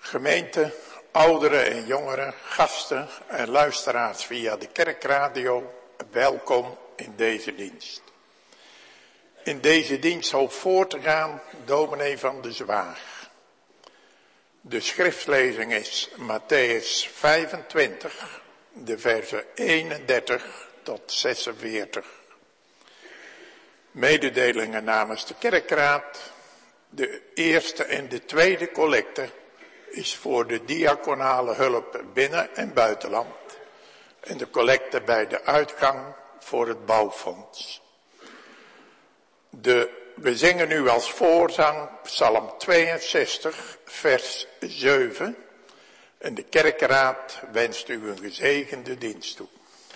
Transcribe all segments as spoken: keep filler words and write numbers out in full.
Gemeente, ouderen en jongeren, gasten en luisteraars via de kerkradio, welkom in deze dienst. In deze dienst hoopt voor te gaan dominee van de Zwaag. De schriftlezing is Mattheüs vijfentwintig, de versen eenendertig tot zesenveertig. Mededelingen namens de kerkraad. De eerste en de tweede collecte is voor de diaconale hulp binnen- en buitenland. En de collecte bij de uitgang voor het bouwfonds. De, we zingen nu als voorzang Psalm tweeënzestig, vers zeven. En de kerkraad wenst u een gezegende dienst toe.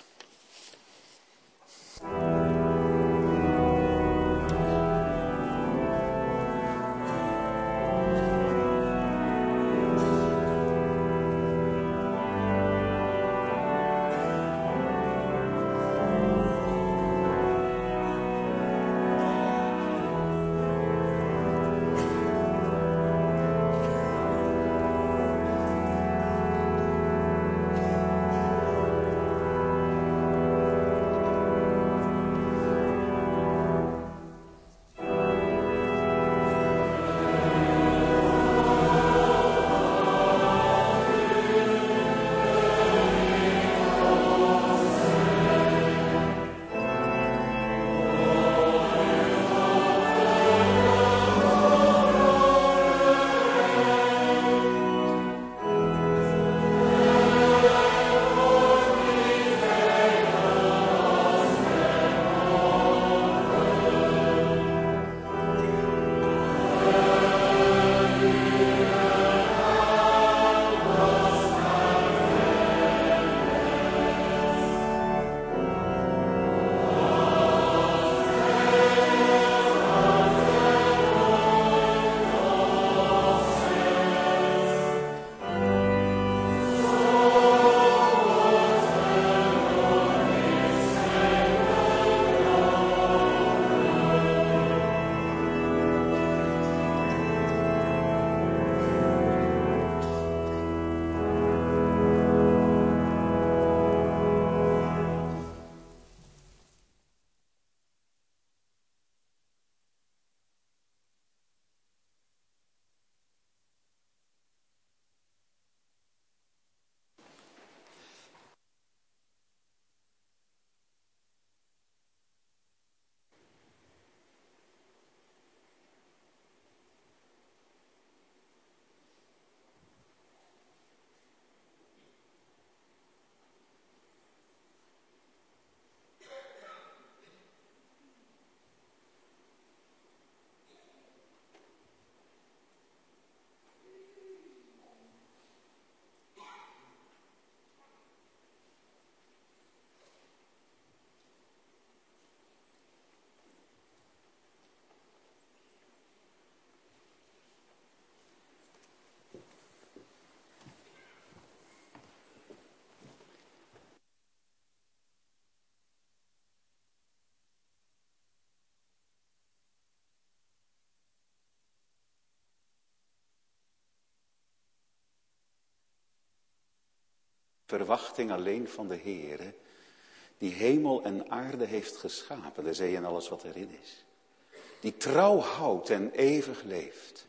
Verwachting alleen van de Heere, die hemel en aarde heeft geschapen, de zee en alles wat erin is. Die trouw houdt en eeuwig leeft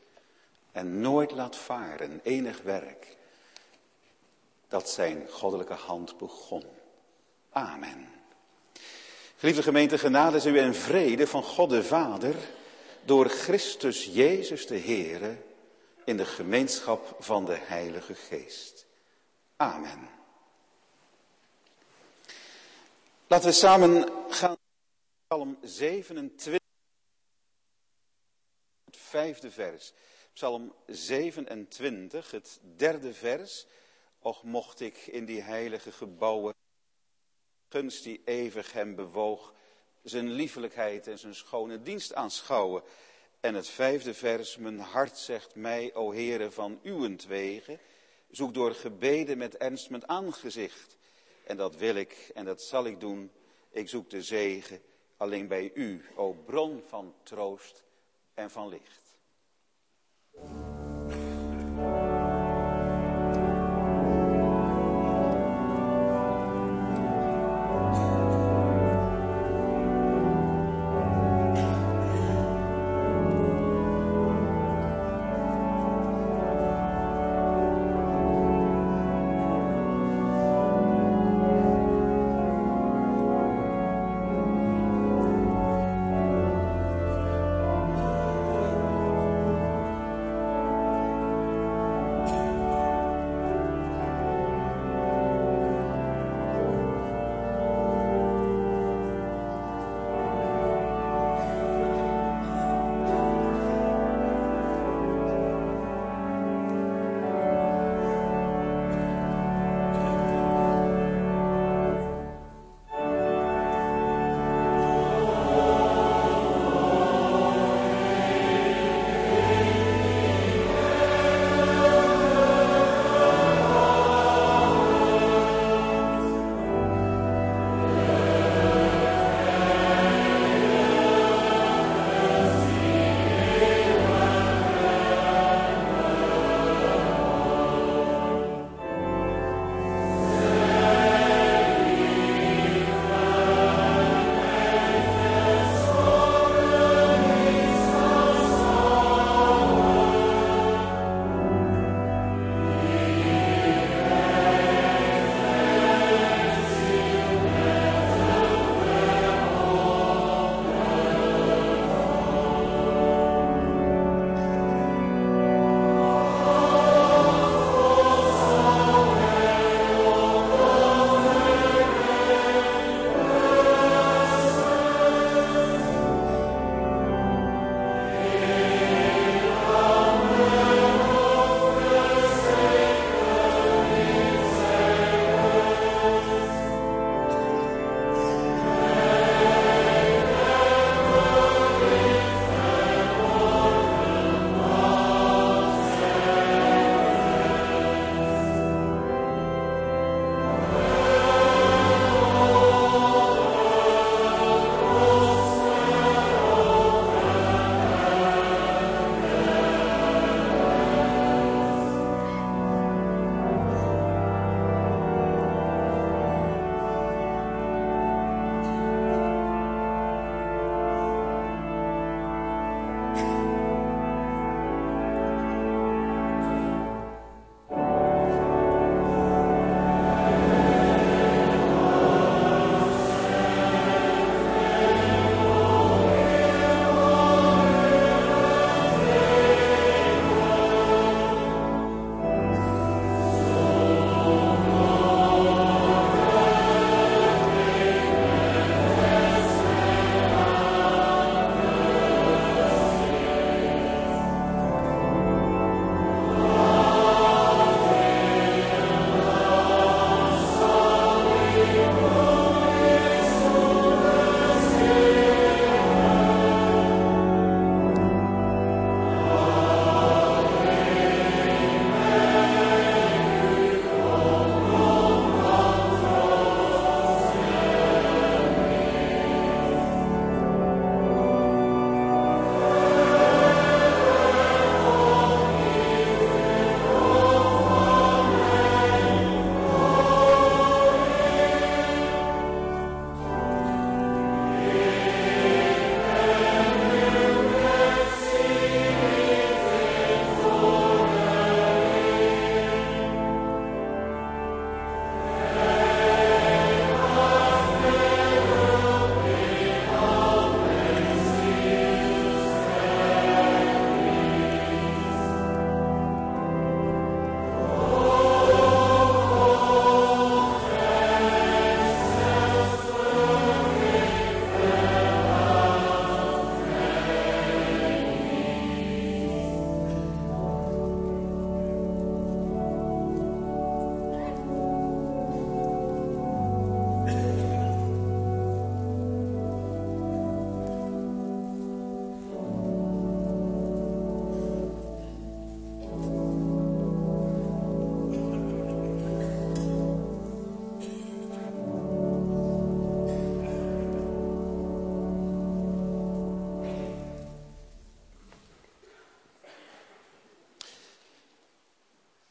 en nooit laat varen enig werk dat zijn goddelijke hand begon. Amen. Geliefde gemeente, genade is u en vrede van God de Vader door Christus Jezus de Heere in de gemeenschap van de Heilige Geest. Amen. Laten we samen gaan naar Psalm zevenentwintig, het vijfde vers. Psalm zevenentwintig, het derde vers. Och, mocht ik in die heilige gebouwen, gunst die eeuwig hem bewoog, zijn liefelijkheid en zijn schone dienst aanschouwen. En het vijfde vers, mijn hart zegt mij, o Heere, van uwentwege, zoek door gebeden met ernst mijn aangezicht. En dat wil ik en dat zal ik doen. Ik zoek de zegen alleen bij u, o bron van troost en van licht.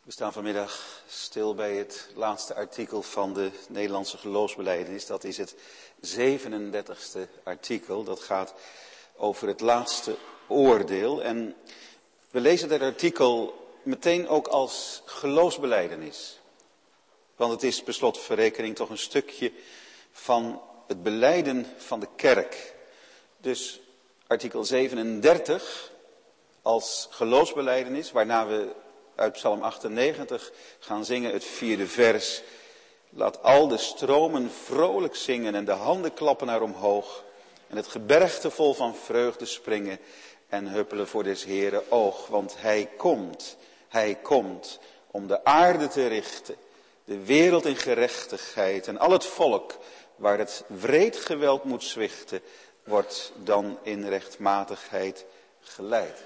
We staan vanmiddag stil bij het laatste artikel van de Nederlandse geloofsbelijdenis. Dat is het zevenendertigste artikel. Dat gaat over het laatste oordeel. En we lezen dat artikel meteen ook als geloofsbelijdenis. Want het is per slotverrekening toch een stukje van het belijden van de kerk. Dus artikel zevenendertig als geloofsbelijdenis, waarna we uit Psalm achtennegentig gaan zingen het vierde vers. Laat al de stromen vrolijk zingen en de handen klappen naar omhoog. En het gebergte vol van vreugde springen en huppelen voor des Heeren oog. Want hij komt, hij komt om de aarde te richten, de wereld in gerechtigheid. En al het volk waar het wreed geweld moet zwichten, wordt dan in rechtmatigheid geleid.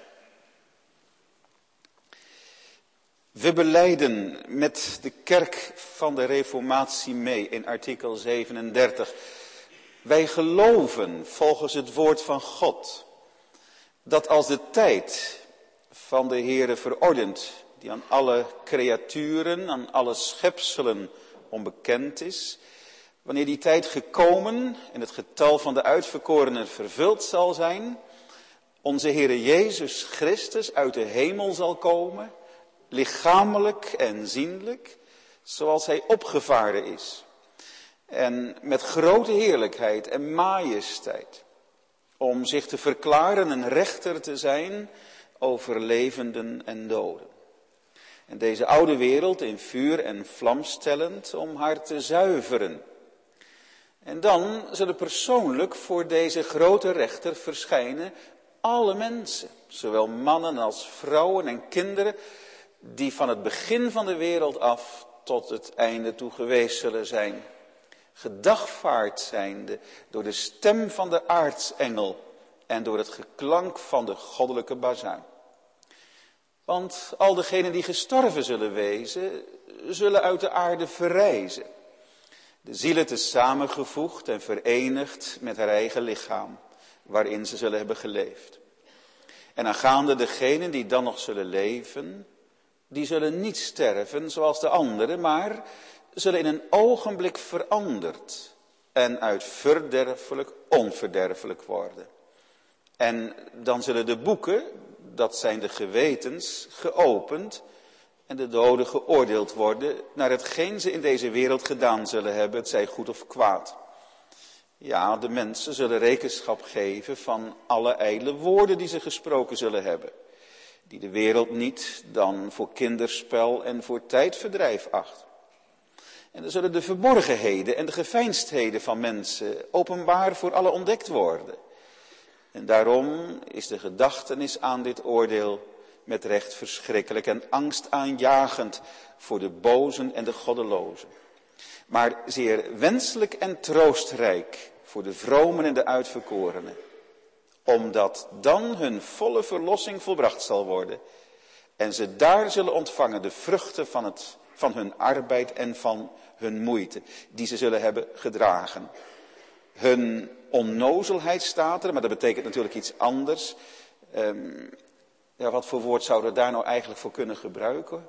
We belijden met de kerk van de Reformatie mee in artikel zevenendertig. Wij geloven volgens het woord van God dat als de tijd van de Heere verordent, die aan alle creaturen, aan alle schepselen onbekend is, wanneer die tijd gekomen en het getal van de uitverkorenen vervuld zal zijn, onze Heere Jezus Christus uit de hemel zal komen, lichamelijk en zienlijk, zoals hij opgevaren is. En met grote heerlijkheid en majesteit, om zich te verklaren een rechter te zijn over levenden en doden. En deze oude wereld in vuur en vlam stellend om haar te zuiveren. En dan zullen persoonlijk voor deze grote rechter verschijnen alle mensen, zowel mannen als vrouwen en kinderen, die van het begin van de wereld af tot het einde toe geweest zullen zijn. Gedagvaard zijnde door de stem van de aartsengel en door het geklank van de goddelijke bazuin. Want al degenen die gestorven zullen wezen, zullen uit de aarde verrijzen. De zielen te samengevoegd en verenigd met haar eigen lichaam, waarin ze zullen hebben geleefd. En aangaande degenen die dan nog zullen leven, die zullen niet sterven zoals de anderen, maar zullen in een ogenblik veranderd en uit verderfelijk onverderfelijk worden. En dan zullen de boeken, dat zijn de gewetens, geopend en de doden geoordeeld worden naar hetgeen ze in deze wereld gedaan zullen hebben, het zij goed of kwaad. Ja, de mensen zullen rekenschap geven van alle ijdele woorden die ze gesproken zullen hebben, die de wereld niet dan voor kinderspel en voor tijdverdrijf acht. En dan zullen de verborgenheden en de geveinsdheden van mensen openbaar voor alle ontdekt worden. En daarom is de gedachtenis aan dit oordeel met recht verschrikkelijk en angstaanjagend voor de bozen en de goddelozen. Maar zeer wenselijk en troostrijk voor de vromen en de uitverkorenen. Omdat dan hun volle verlossing volbracht zal worden. En ze daar zullen ontvangen de vruchten van, het, van hun arbeid en van hun moeite. Die ze zullen hebben gedragen. Hun onnozelheid staat er, maar dat betekent natuurlijk iets anders. Um, ja, wat voor woord zouden we daar nou eigenlijk voor kunnen gebruiken?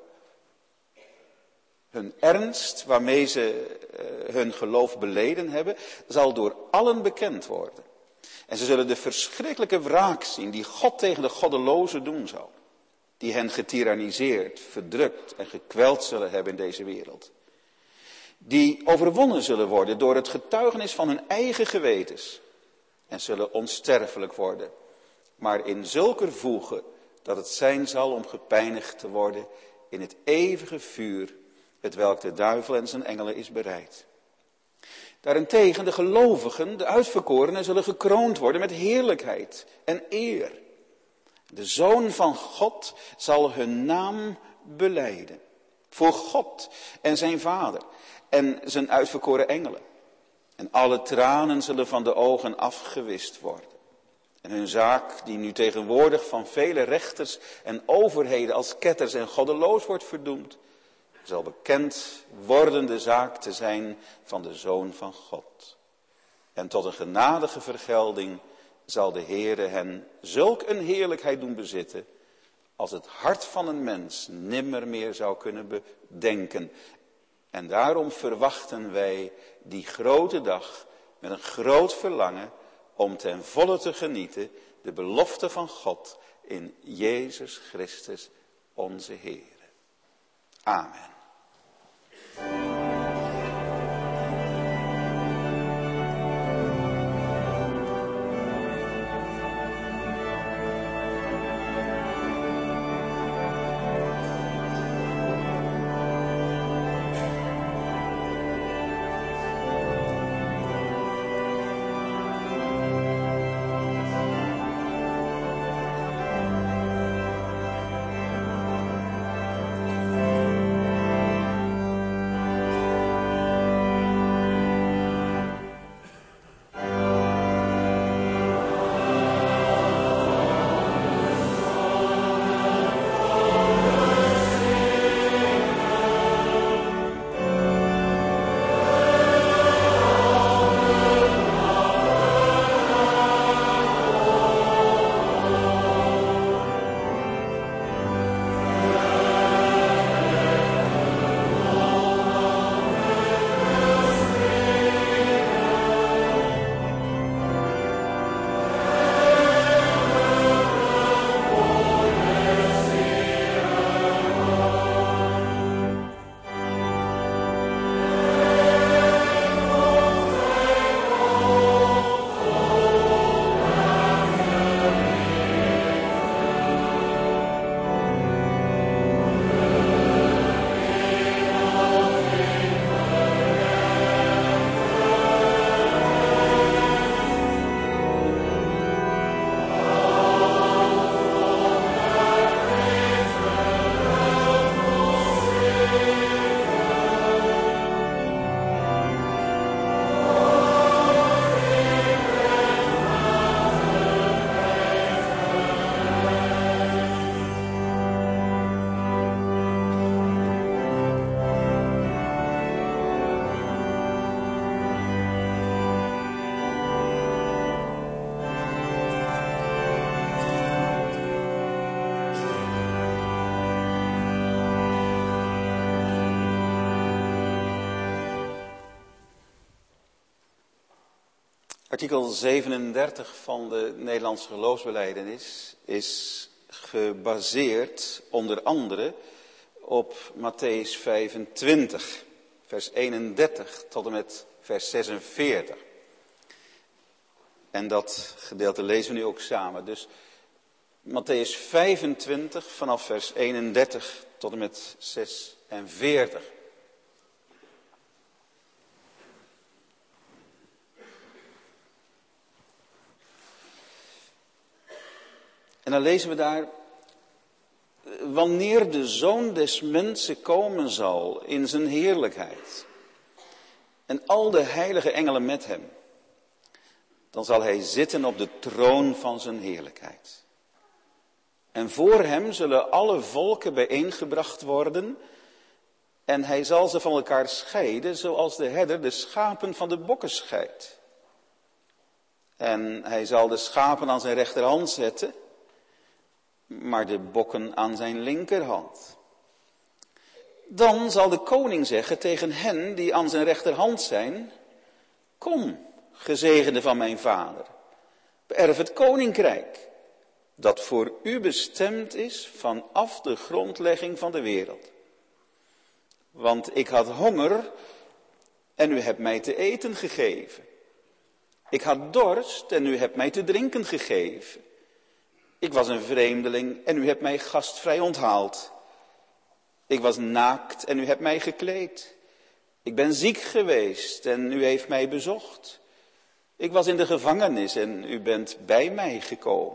Hun ernst, waarmee ze uh, hun geloof beleden hebben, zal door allen bekend worden. En ze zullen de verschrikkelijke wraak zien die God tegen de goddelozen doen zal. Die hen getiraniseerd, verdrukt en gekweld zullen hebben in deze wereld. Die overwonnen zullen worden door het getuigenis van hun eigen gewetens. En zullen onsterfelijk worden. Maar in zulker voegen dat het zijn zal om gepijnigd te worden in het eeuwige vuur, hetwelk de duivel en zijn engelen is bereid. Daarentegen de gelovigen, de uitverkorenen, zullen gekroond worden met heerlijkheid en eer. De Zoon van God zal hun naam belijden. Voor God en zijn Vader en zijn uitverkoren engelen. En alle tranen zullen van de ogen afgewist worden. En hun zaak, die nu tegenwoordig van vele rechters en overheden als ketters en goddeloos wordt verdoemd, zal bekend worden de zaak te zijn van de Zoon van God. En tot een genadige vergelding zal de Heere hen zulk een heerlijkheid doen bezitten, als het hart van een mens nimmer meer zou kunnen bedenken. En daarom verwachten wij die grote dag met een groot verlangen om ten volle te genieten de belofte van God in Jezus Christus onze Heer. Amen. Artikel zevenendertig van de Nederlandse geloofsbelijdenis is gebaseerd onder andere op Mattheüs vijfentwintig, vers eenendertig tot en met vers zesenveertig. En dat gedeelte lezen we nu ook samen. Dus Mattheüs vijfentwintig vanaf vers eenendertig tot en met zesenveertig. En dan lezen we daar: wanneer de Zoon des Mensen komen zal in zijn heerlijkheid en al de heilige engelen met hem, dan zal hij zitten op de troon van zijn heerlijkheid. En voor hem zullen alle volken bijeengebracht worden en hij zal ze van elkaar scheiden, zoals de herder de schapen van de bokken scheidt. En hij zal de schapen aan zijn rechterhand zetten, maar de bokken aan zijn linkerhand. Dan zal de koning zeggen tegen hen die aan zijn rechterhand zijn: kom, gezegende van mijn vader, beërf het koninkrijk dat voor u bestemd is vanaf de grondlegging van de wereld. Want ik had honger en u hebt mij te eten gegeven. Ik had dorst en u hebt mij te drinken gegeven. Ik was een vreemdeling en u hebt mij gastvrij onthaald. Ik was naakt en u hebt mij gekleed. Ik ben ziek geweest en u heeft mij bezocht. Ik was in de gevangenis en u bent bij mij gekomen.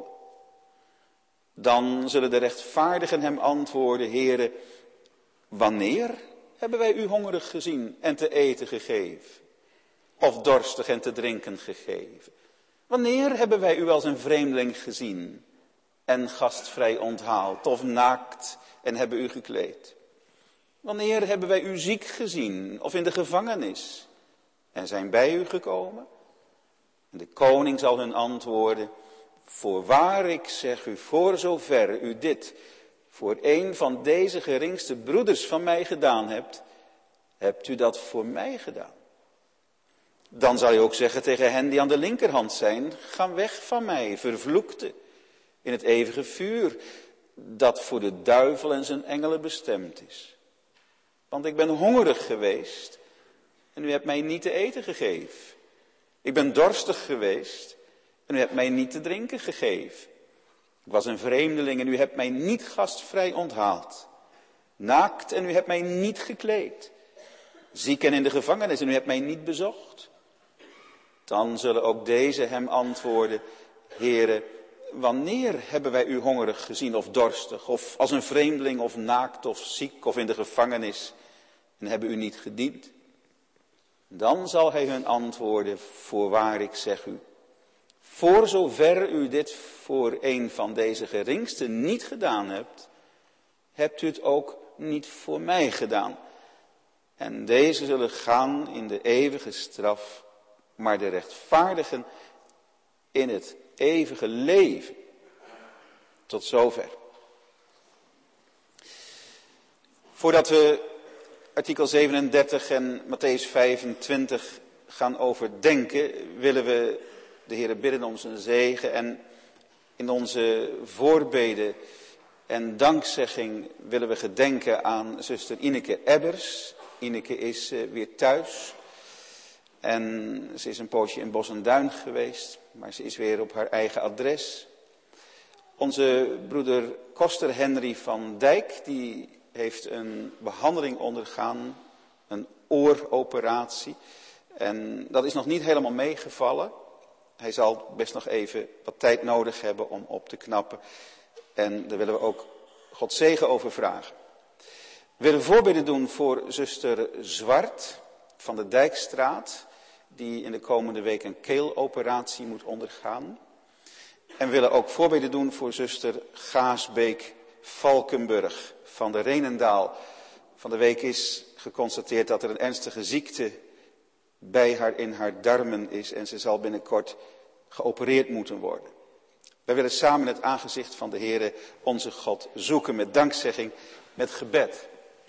Dan zullen de rechtvaardigen hem antwoorden: Heere, wanneer hebben wij u hongerig gezien en te eten gegeven? Of dorstig en te drinken gegeven? Wanneer hebben wij u als een vreemdeling gezien en gastvrij onthaald, of naakt en hebben u gekleed? Wanneer hebben wij u ziek gezien of in de gevangenis en zijn bij u gekomen? En de koning zal hun antwoorden: voorwaar, ik zeg u, voor zover u dit voor een van deze geringste broeders van mij gedaan hebt, hebt u dat voor mij gedaan. Dan zal je ook zeggen tegen hen die aan de linkerhand zijn, ga weg van mij, vervloekte, in het eeuwige vuur, dat voor de duivel en zijn engelen bestemd is. Want ik ben hongerig geweest en u hebt mij niet te eten gegeven. Ik ben dorstig geweest en u hebt mij niet te drinken gegeven. Ik was een vreemdeling en u hebt mij niet gastvrij onthaald. Naakt en u hebt mij niet gekleed. Ziek en in de gevangenis en u hebt mij niet bezocht. Dan zullen ook deze hem antwoorden, Heere, wanneer hebben wij u hongerig gezien of dorstig, of als een vreemdeling of naakt of ziek of in de gevangenis en hebben u niet gediend? Dan zal hij hun antwoorden, voorwaar ik zeg u, voor zover u dit voor een van deze geringsten niet gedaan hebt, hebt u het ook niet voor mij gedaan. En deze zullen gaan in de eeuwige straf, maar de rechtvaardigen in het eeuwige leven. Tot zover. Voordat we artikel zevenendertig en Mattheüs vijfentwintig gaan overdenken, willen we de Heere bidden om zijn zegen en in onze voorbeden en dankzegging willen we gedenken aan zuster Ineke Ebbers. Ineke is uh, weer thuis en ze is een poosje in Bos en Duin geweest, maar ze is weer op haar eigen adres. Onze broeder Koster Henry van Dijk, die heeft een behandeling ondergaan, een ooroperatie. En dat is nog niet helemaal meegevallen. Hij zal best nog even wat tijd nodig hebben om op te knappen. En daar willen we ook God zegen over vragen. We willen voorbeden doen voor zuster Zwart van de Dijkstraat, die in de komende week een keeloperatie moet ondergaan. En we willen ook voorbeden doen voor zuster Gaasbeek Valkenburg van de Renendaal. Van de week is geconstateerd dat er een ernstige ziekte bij haar in haar darmen is en ze zal binnenkort geopereerd moeten worden. Wij willen samen het aangezicht van de Heere onze God zoeken met dankzegging, met gebed.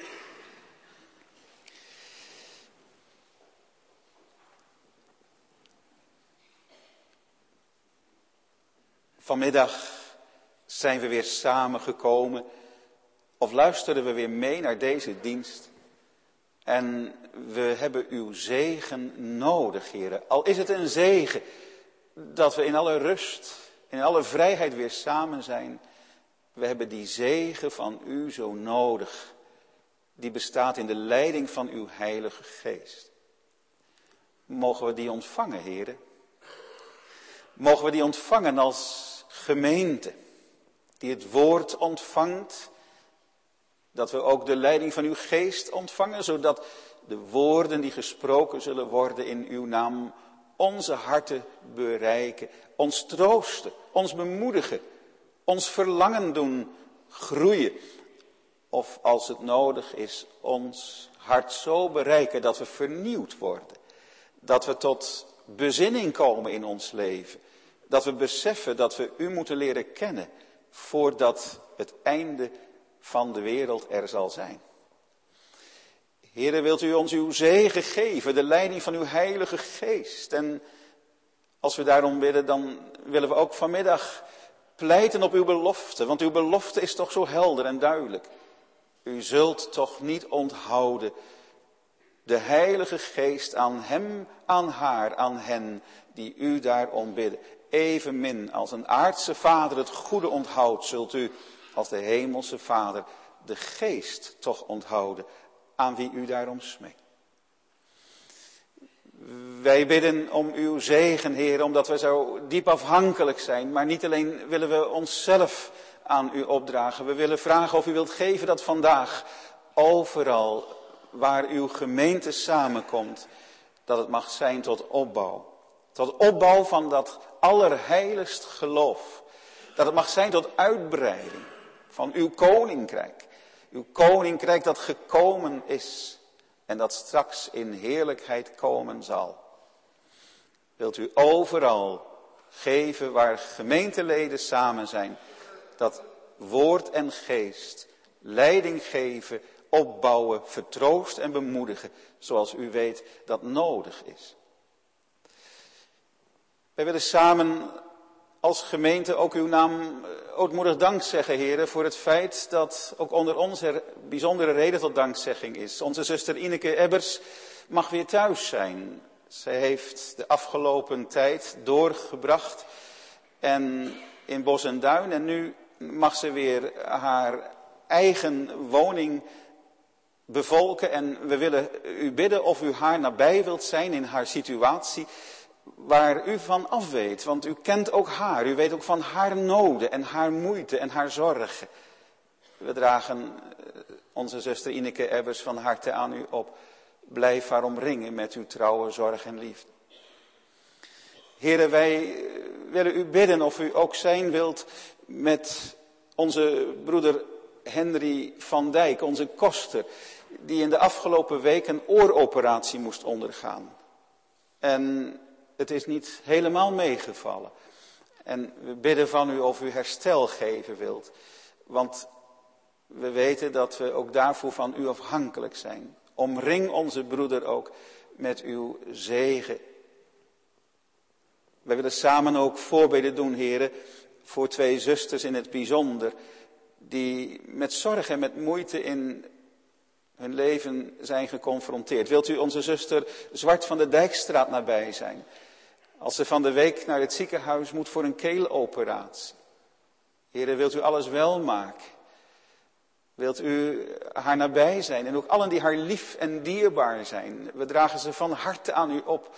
Vanmiddag zijn we weer samengekomen of luisteren we weer mee naar deze dienst. En we hebben uw zegen nodig, Heere. Al is het een zegen dat we in alle rust, in alle vrijheid weer samen zijn. We hebben die zegen van u zo nodig. Die bestaat in de leiding van uw Heilige Geest. Mogen we die ontvangen, Heere? Mogen we die ontvangen als gemeente die het woord ontvangt, dat we ook de leiding van uw geest ontvangen, zodat de woorden die gesproken zullen worden in uw naam onze harten bereiken, ons troosten, ons bemoedigen, ons verlangen doen groeien. Of als het nodig is, ons hart zo bereiken dat we vernieuwd worden, dat we tot bezinning komen in ons leven. Dat we beseffen dat we u moeten leren kennen voordat het einde van de wereld er zal zijn. Heere, wilt u ons uw zegen geven, de leiding van uw Heilige Geest. En als we daarom bidden, dan willen we ook vanmiddag pleiten op uw belofte. Want uw belofte is toch zo helder en duidelijk. U zult toch niet onthouden de Heilige Geest aan hem, aan haar, aan hen die u daarom bidden. Evenmin als een aardse vader het goede onthoudt, zult u als de hemelse Vader de Geest toch onthouden aan wie u daarom smeekt. Wij bidden om uw zegen, Heer, omdat we zo diep afhankelijk zijn. Maar niet alleen willen we onszelf aan u opdragen. We willen vragen of u wilt geven dat vandaag overal waar uw gemeente samenkomt, dat het mag zijn tot opbouw. Tot opbouw van dat allerheiligst geloof. Dat het mag zijn tot uitbreiding van uw koninkrijk. Uw koninkrijk dat gekomen is en dat straks in heerlijkheid komen zal. Wilt u overal geven waar gemeenteleden samen zijn, dat woord en geest, leiding geven, opbouwen, vertroosten en bemoedigen, zoals u weet dat nodig is. Wij willen samen als gemeente ook uw naam ootmoedig dank zeggen, heren, voor het feit dat ook onder ons er bijzondere reden tot dankzegging is. Onze zuster Ineke Ebbers mag weer thuis zijn. Zij heeft de afgelopen tijd doorgebracht en in Bos en Duin en nu mag ze weer haar eigen woning bevolken en we willen u bidden of u haar nabij wilt zijn in haar situatie waar u van af weet, want u kent ook haar, u weet ook van haar noden en haar moeite en haar zorgen. We dragen onze zuster Ineke Ebbers van harte aan u op. Blijf haar omringen met uw trouwe zorg en liefde. Heren, wij willen u bidden of u ook zijn wilt met onze broeder Henry van Dijk, onze koster, die in de afgelopen week een ooroperatie moest ondergaan. En het is niet helemaal meegevallen. En we bidden van u of u herstel geven wilt. Want we weten dat we ook daarvoor van u afhankelijk zijn. Omring onze broeder ook met uw zegen. Wij willen samen ook voorbeden doen, heren, voor twee zusters in het bijzonder, die met zorg en met moeite in hun leven zijn geconfronteerd. Wilt u onze zuster Zwart van de Dijkstraat nabij zijn? Als ze van de week naar het ziekenhuis moet voor een keeloperatie. Heren, wilt u alles wel maken? Wilt u haar nabij zijn? En ook allen die haar lief en dierbaar zijn. We dragen ze van harte aan u op.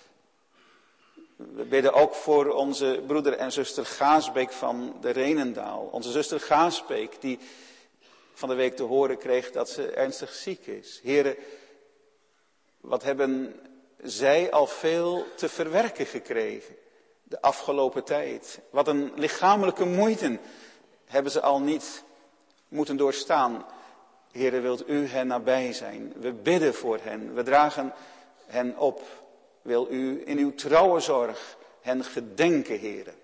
We bidden ook voor onze broeder en zuster Gaasbeek van de Renendaal. Onze zuster Gaasbeek die van de week te horen kreeg dat ze ernstig ziek is. Heren, wat hebben zij al veel te verwerken gekregen de afgelopen tijd. Wat een lichamelijke moeite hebben ze al niet moeten doorstaan. Heren, wilt u hen nabij zijn? We bidden voor hen, we dragen hen op. Wil u in uw trouwe zorg hen gedenken, heren.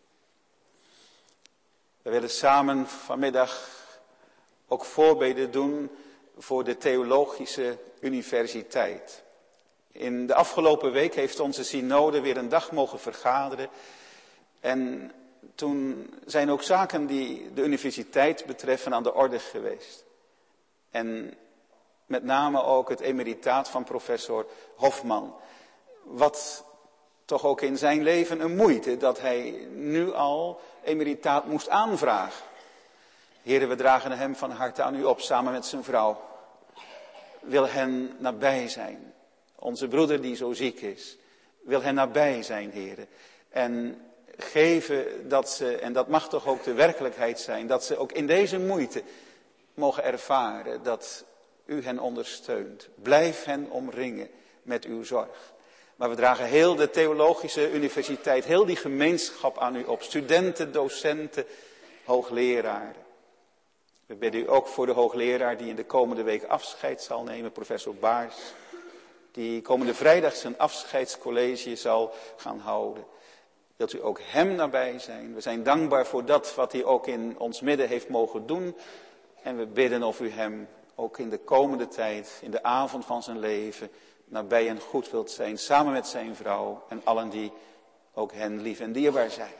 We willen samen vanmiddag ook voorbeden doen voor de Theologische Universiteit. In de afgelopen week heeft onze synode weer een dag mogen vergaderen. En toen zijn ook zaken die de universiteit betreffen aan de orde geweest. En met name ook het emeritaat van professor Hofman. Wat toch ook in zijn leven een moeite dat hij nu al emeritaat moest aanvragen. Heren, we dragen hem van harte aan u op samen met zijn vrouw. Wil hen nabij zijn. Onze broeder die zo ziek is, wil hen nabij zijn, heren. En geven dat ze, en dat mag toch ook de werkelijkheid zijn, dat ze ook in deze moeite mogen ervaren dat u hen ondersteunt. Blijf hen omringen met uw zorg. Maar we dragen heel de Theologische Universiteit, heel die gemeenschap aan u op. Studenten, docenten, hoogleraren. We bidden u ook voor de hoogleraar die in de komende week afscheid zal nemen, professor Baars. Die komende vrijdag zijn afscheidscollege zal gaan houden. Wilt u ook hem nabij zijn? We zijn dankbaar voor dat wat hij ook in ons midden heeft mogen doen. En we bidden of u hem ook in de komende tijd, in de avond van zijn leven, nabij en goed wilt zijn. Samen met zijn vrouw en allen die ook hen lief en dierbaar zijn.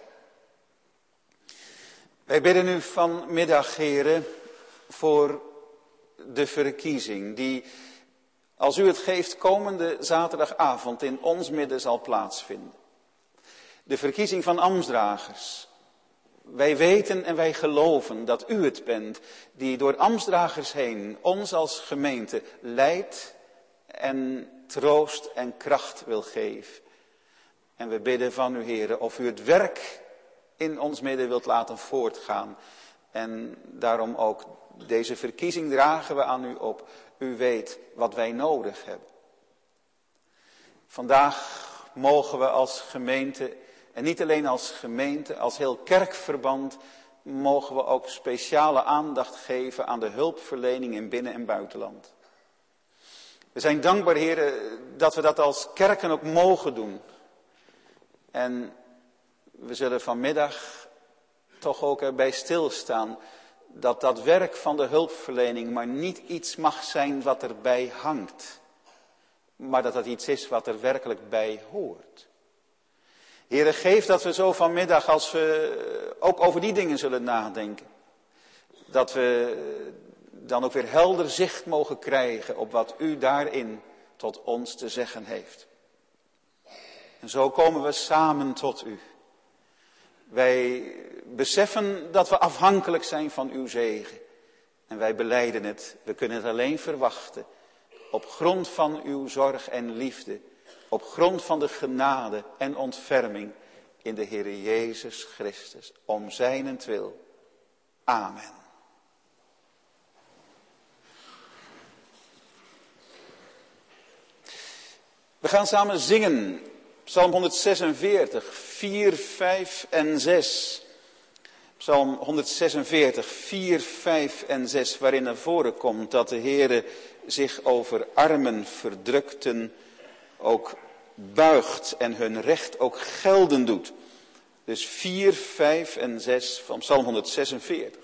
Wij bidden u vanmiddag, heren, voor de verkiezing die, als u het geeft, komende zaterdagavond in ons midden zal plaatsvinden. De verkiezing van ambtsdragers. Wij weten en wij geloven dat u het bent die door ambtsdragers heen ons als gemeente leidt en troost en kracht wil geven. En we bidden van u, heren, of u het werk in ons midden wilt laten voortgaan. En daarom ook deze verkiezing dragen we aan u op. U weet wat wij nodig hebben. Vandaag mogen we als gemeente, en niet alleen als gemeente, als heel kerkverband, mogen we ook speciale aandacht geven aan de hulpverlening in binnen- en buitenland. We zijn dankbaar, heren, dat we dat als kerken ook mogen doen. En we zullen vanmiddag toch ook erbij stilstaan dat dat werk van de hulpverlening maar niet iets mag zijn wat erbij hangt. Maar dat dat iets is wat er werkelijk bij hoort. Heere, geef dat we zo vanmiddag, als we ook over die dingen zullen nadenken, dat we dan ook weer helder zicht mogen krijgen op wat u daarin tot ons te zeggen heeft. En zo komen we samen tot u. Wij beseffen dat we afhankelijk zijn van uw zegen. En wij belijden het. We kunnen het alleen verwachten. Op grond van uw zorg en liefde. Op grond van de genade en ontferming in de Heere Jezus Christus. Om zijnentwil. Amen. We gaan samen zingen. Psalm honderdzesenveertig, vier, vijf en zes. Psalm honderdzesenveertig, vier, vijf en zes, waarin naar voren komt dat de Heere zich over armen, verdrukten ook buigt en hun recht ook gelden doet. Dus vier, vijf en zes van Psalm honderdzesenveertig.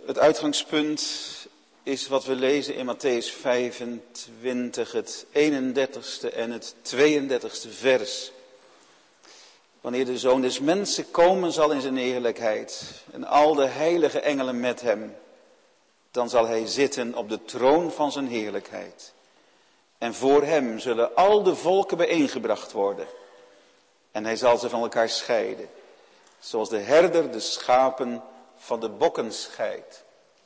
Het uitgangspunt is wat we lezen in Mattheüs vijfentwintig, het eenendertigste en het tweeëndertigste vers. Wanneer de Zoon des Mensen komen zal in zijn heerlijkheid en al de heilige engelen met hem, dan zal hij zitten op de troon van zijn heerlijkheid. En voor hem zullen al de volken bijeengebracht worden. En hij zal ze van elkaar scheiden, zoals de herder de schapen van de bokken scheidt.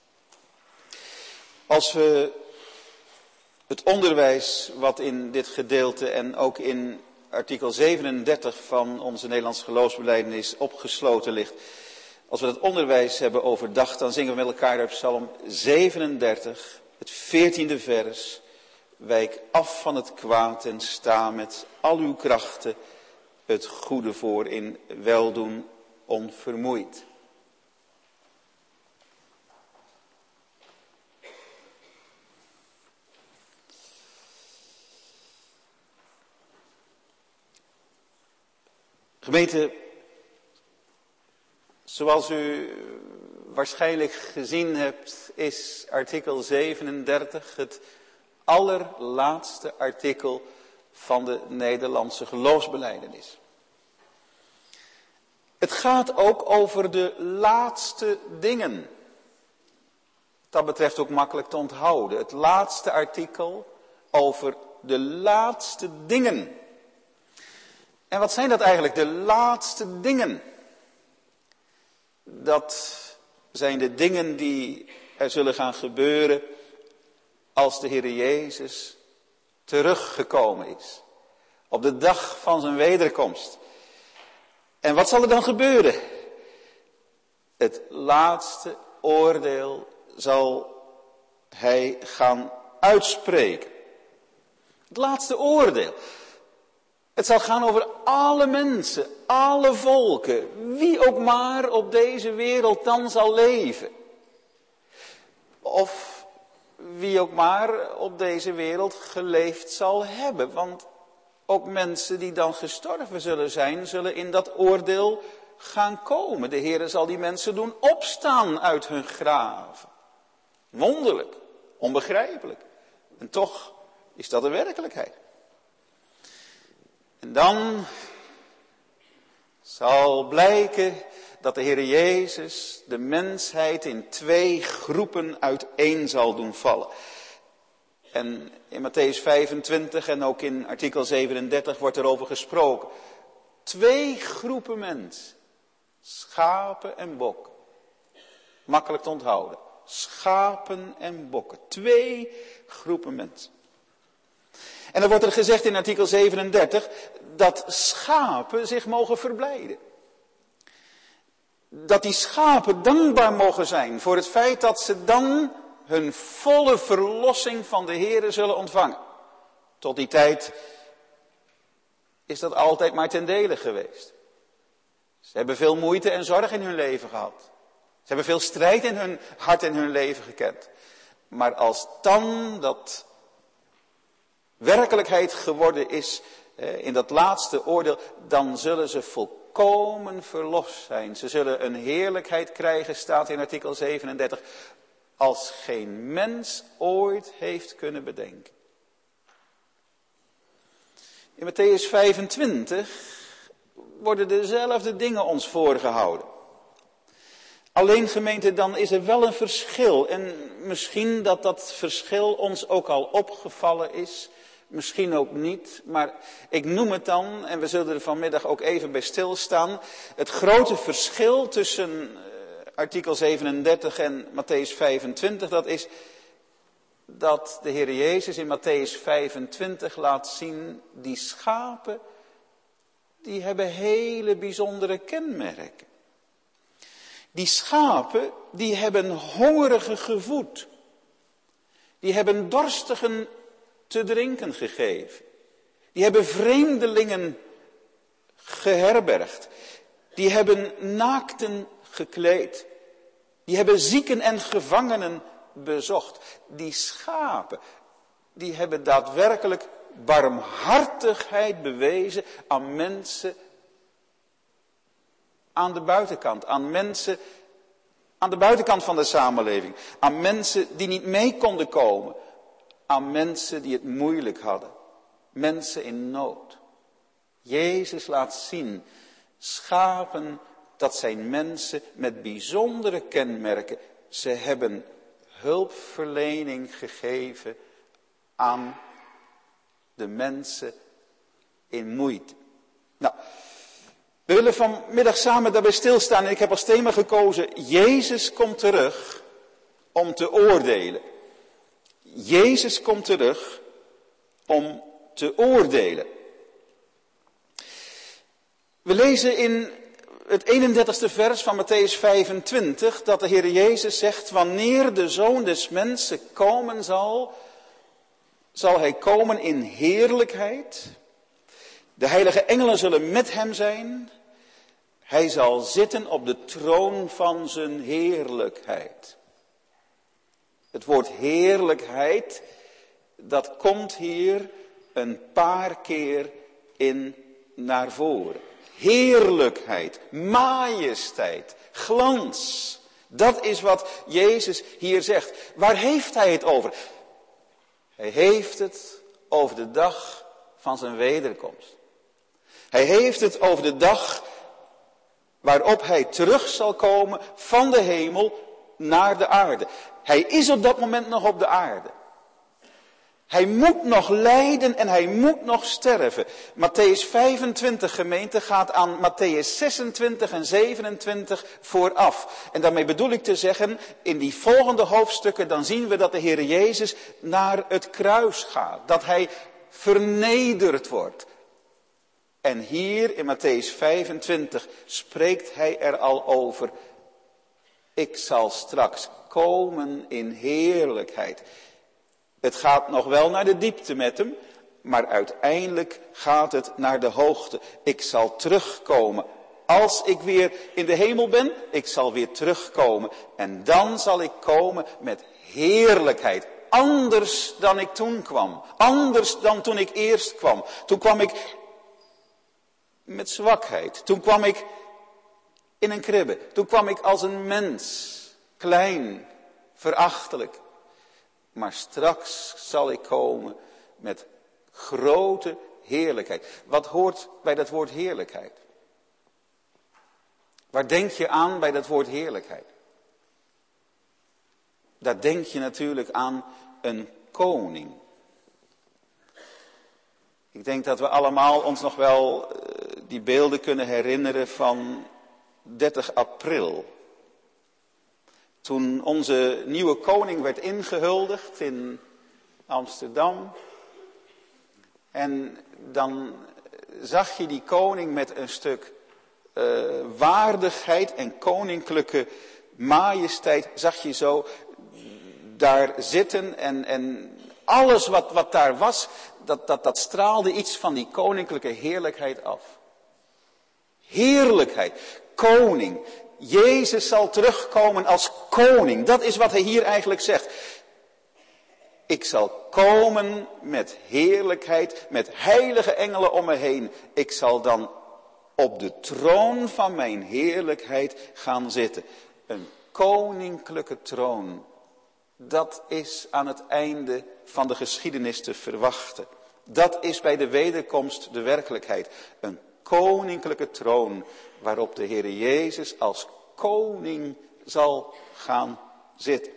Als we het onderwijs wat in dit gedeelte en ook in artikel zevenendertig van onze Nederlandse geloofsbelijdenis opgesloten ligt. Als we dat onderwijs hebben overdacht, dan zingen we met elkaar uit Psalm zevenendertig, het veertiende vers. Wijk af van het kwaad en sta met al uw krachten het goede voor in weldoen onvermoeid. Gemeente, zoals u waarschijnlijk gezien hebt, is artikel zevenendertig het allerlaatste artikel van de Nederlandse geloofsbelijdenis. Het gaat ook over de laatste dingen. Dat betreft ook makkelijk te onthouden. Het laatste artikel over de laatste dingen. En wat zijn dat eigenlijk, de laatste dingen? Dat zijn de dingen die er zullen gaan gebeuren als de Heer Jezus teruggekomen is. Op de dag van zijn wederkomst. En wat zal er dan gebeuren? Het laatste oordeel zal hij gaan uitspreken. Het laatste oordeel. Het zal gaan over alle mensen, alle volken, wie ook maar op deze wereld dan zal leven. Of wie ook maar op deze wereld geleefd zal hebben. Want ook mensen die dan gestorven zullen zijn, zullen in dat oordeel gaan komen. De Heere zal die mensen doen opstaan uit hun graven. Wonderlijk, onbegrijpelijk. En toch is dat de werkelijkheid. En dan zal blijken dat de Heer Jezus de mensheid in twee groepen uiteen zal doen vallen. En in Mattheüs vijfentwintig en ook in artikel zevenendertig wordt erover gesproken. Twee groepen mensen. Schapen en bokken. Makkelijk te onthouden. Schapen en bokken. Twee groepen mensen. En dan wordt er gezegd in artikel zevenendertig dat schapen zich mogen verblijden. Dat die schapen dankbaar mogen zijn voor het feit dat ze dan hun volle verlossing van de Heere zullen ontvangen. Tot die tijd is dat altijd maar ten dele geweest. Ze hebben veel moeite en zorg in hun leven gehad. Ze hebben veel strijd in hun hart en hun leven gekend. Maar als dan dat werkelijkheid geworden is in dat laatste oordeel, dan zullen ze volkomen verlost zijn. Ze zullen een heerlijkheid krijgen, staat in artikel zevenendertig, als geen mens ooit heeft kunnen bedenken. In Mattheüs vijfentwintig worden dezelfde dingen ons voorgehouden. Alleen gemeente, dan is er wel een verschil. En misschien dat dat verschil ons ook al opgevallen is. Misschien ook niet, maar ik noem het dan, en we zullen er vanmiddag ook even bij stilstaan. Het grote verschil tussen uh, artikel zevenendertig en Mattheüs vijfentwintig, dat is dat de Heer Jezus in Mattheüs vijfentwintig laat zien, die schapen, die hebben hele bijzondere kenmerken. Die schapen, die hebben hongerigen gevoed. Die hebben dorstigen te drinken gegeven. Die hebben vreemdelingen geherbergd. Die hebben naakten gekleed. Die hebben zieken en gevangenen bezocht. Die schapen, die hebben daadwerkelijk barmhartigheid bewezen aan mensen aan de buitenkant. Aan mensen Aan de buitenkant van de samenleving. Aan mensen die niet mee konden komen. Aan mensen die het moeilijk hadden. Mensen in nood. Jezus laat zien, schapen, dat zijn mensen met bijzondere kenmerken. Ze hebben hulpverlening gegeven aan de mensen in moeite. Nou, we willen vanmiddag samen daarbij stilstaan en ik heb als thema gekozen, Jezus komt terug om te oordelen. Jezus komt terug om te oordelen. We lezen in het eenendertigste vers van Mattheüs vijfentwintig dat de Heer Jezus zegt, wanneer de Zoon des Mensen komen zal, zal hij komen in heerlijkheid. De heilige engelen zullen met hem zijn. Hij zal zitten op de troon van zijn heerlijkheid. Het woord heerlijkheid, dat komt hier een paar keer in naar voren. Heerlijkheid, majesteit, glans. Dat is wat Jezus hier zegt. Waar heeft hij het over? Hij heeft het over de dag van zijn wederkomst. Hij heeft het over de dag waarop hij terug zal komen van de hemel naar de aarde. Hij is op dat moment nog op de aarde. Hij moet nog lijden en hij moet nog sterven. Mattheüs vijfentwintig gemeente gaat aan Mattheüs zesentwintig en zevenentwintig vooraf. En daarmee bedoel ik te zeggen, in die volgende hoofdstukken dan zien we dat de Heer Jezus naar het kruis gaat. Dat hij vernederd wordt. En hier in Mattheüs vijfentwintig spreekt hij er al over. Ik zal straks komen in heerlijkheid. Het gaat nog wel naar de diepte met hem, maar uiteindelijk gaat het naar de hoogte. Ik zal terugkomen. Als ik weer in de hemel ben, ik zal weer terugkomen. En dan zal ik komen met heerlijkheid. Anders dan ik toen kwam. Anders dan toen ik eerst kwam. Toen kwam ik met zwakheid. Toen kwam ik in een kribbe. Toen kwam ik als een mens. Klein, verachtelijk. Maar straks zal ik komen met grote heerlijkheid. Wat hoort bij dat woord heerlijkheid? Waar denk je aan bij dat woord heerlijkheid? Daar denk je natuurlijk aan een koning. Ik denk dat we allemaal ons nog wel uh, die beelden kunnen herinneren van dertig april. Toen onze nieuwe koning werd ingehuldigd in Amsterdam. En dan zag je die koning met een stuk uh, waardigheid en koninklijke majesteit. Zag je zo daar zitten en, en alles wat, wat daar was, dat, dat, dat straalde iets van die koninklijke heerlijkheid af. Heerlijkheid, koning. Jezus zal terugkomen als koning. Dat is wat hij hier eigenlijk zegt. Ik zal komen met heerlijkheid, met heilige engelen om me heen. Ik zal dan op de troon van mijn heerlijkheid gaan zitten. Een koninklijke troon. Dat is aan het einde van de geschiedenis te verwachten. Dat is bij de wederkomst de werkelijkheid. Een koninklijke troon waarop de Heer Jezus als koning zal gaan zitten.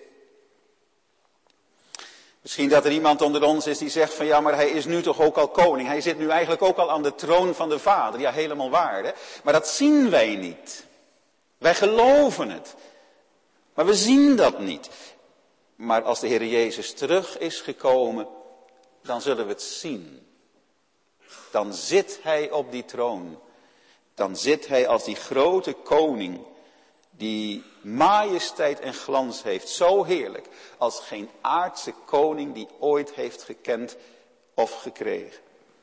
Misschien dat er iemand onder ons is die zegt van ja, maar hij is nu toch ook al koning. Hij zit nu eigenlijk ook al aan de troon van de Vader. Ja, helemaal waar. Hè? Maar dat zien wij niet. Wij geloven het. Maar we zien dat niet. Maar als de Heer Jezus terug is gekomen, dan zullen we het zien. Dan zit hij op die troon. Dan zit hij als die grote koning die majesteit en glans heeft. Zo heerlijk als geen aardse koning die ooit heeft gekend of gekregen.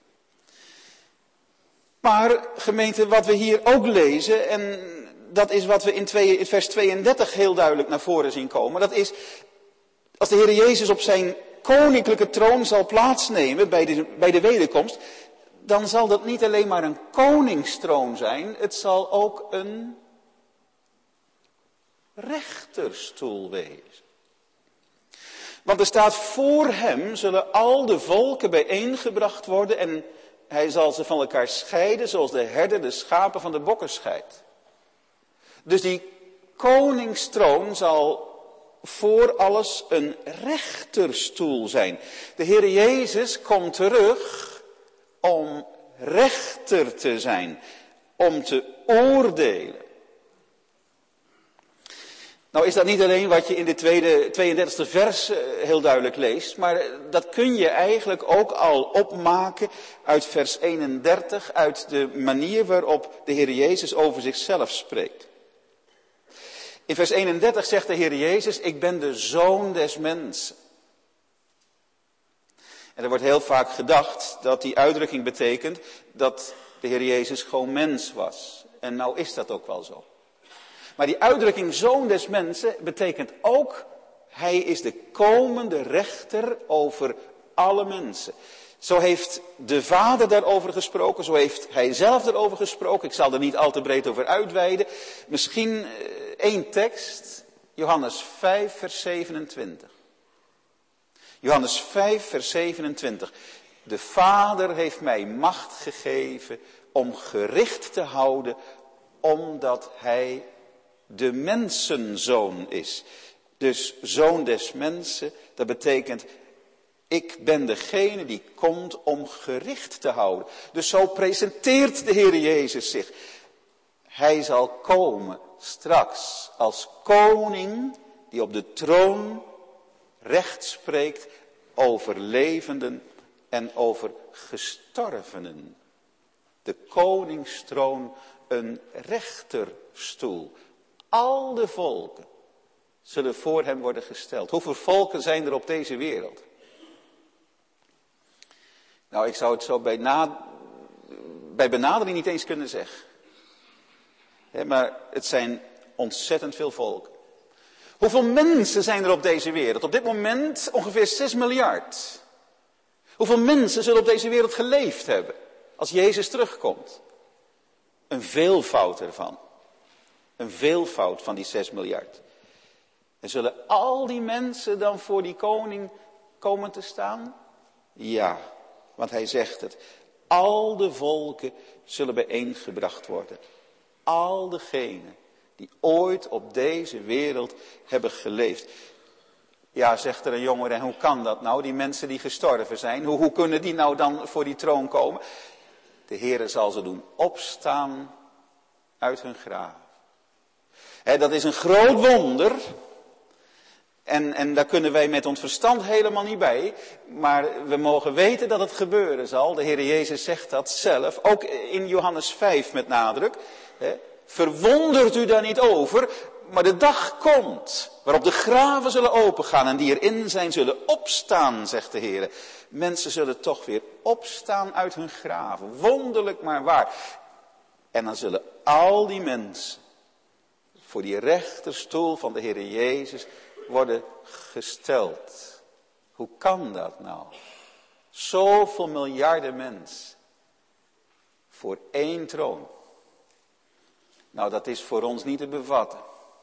Maar gemeente, wat we hier ook lezen, en dat is wat we in, twee, in vers tweeëndertig heel duidelijk naar voren zien komen. Dat is, als de Heer Jezus op zijn koninklijke troon zal plaatsnemen bij de, bij de wederkomst, dan zal dat niet alleen maar een koningstroon zijn, het zal ook een rechterstoel wezen. Want er staat, voor hem zullen al de volken bijeengebracht worden en hij zal ze van elkaar scheiden zoals de herder de schapen van de bokken scheidt. Dus die koningstroon zal voor alles een rechterstoel zijn. De Heer Jezus komt terug om rechter te zijn, om te oordelen. Nou is dat niet alleen wat je in de tweede, tweeëndertigste vers heel duidelijk leest, maar dat kun je eigenlijk ook al opmaken uit vers eenendertig, uit de manier waarop de Heer Jezus over zichzelf spreekt. In vers eenendertig zegt de Heer Jezus, ik ben de Zoon des mensen. En er wordt heel vaak gedacht dat die uitdrukking betekent dat de Heer Jezus gewoon mens was. En nou is dat ook wel zo. Maar die uitdrukking Zoon des mensen betekent ook, hij is de komende rechter over alle mensen. Zo heeft de Vader daarover gesproken, zo heeft hij zelf daarover gesproken. Ik zal er niet al te breed over uitweiden. Misschien één tekst, Johannes vijf vers zevenentwintig. Johannes vijf vers zevenentwintig. De Vader heeft mij macht gegeven om gericht te houden, omdat hij de mensenzoon is. Dus zoon des mensen, dat betekent, ik ben degene die komt om gericht te houden. Dus zo presenteert de Heer Jezus zich. Hij zal komen straks als koning die op de troon recht spreekt over levenden en over gestorvenen. De koningstroon, een rechterstoel. Al de volken zullen voor hem worden gesteld. Hoeveel volken zijn er op deze wereld? Nou, ik zou het zo bij, na, bij benadering niet eens kunnen zeggen. He, maar het zijn ontzettend veel volken. Hoeveel mensen zijn er op deze wereld? Op dit moment ongeveer zes miljard. Hoeveel mensen zullen op deze wereld geleefd hebben als Jezus terugkomt? Een veelvoud ervan. Een veelvoud van die zes miljard. En zullen al die mensen dan voor die koning komen te staan? Ja, want hij zegt het. Al de volken zullen bijeengebracht worden. Al degenen die ooit op deze wereld hebben geleefd. Ja, zegt er een jongere, en hoe kan dat nou? Die mensen die gestorven zijn, hoe, hoe kunnen die nou dan voor die troon komen? De Heere zal ze doen opstaan uit hun graaf. He, dat is een groot wonder. En, en daar kunnen wij met ons verstand helemaal niet bij. Maar we mogen weten dat het gebeuren zal. De Heer Jezus zegt dat zelf. Ook in Johannes vijf met nadruk. He, verwondert u daar niet over. Maar de dag komt waarop de graven zullen opengaan. En die erin zijn zullen opstaan, zegt de Heer. Mensen zullen toch weer opstaan uit hun graven. Wonderlijk maar waar. En dan zullen al die mensen voor die rechterstoel van de Heer Jezus worden gesteld. Hoe kan dat nou? Zoveel miljarden mensen voor één troon. Nou, dat is voor ons niet te bevatten.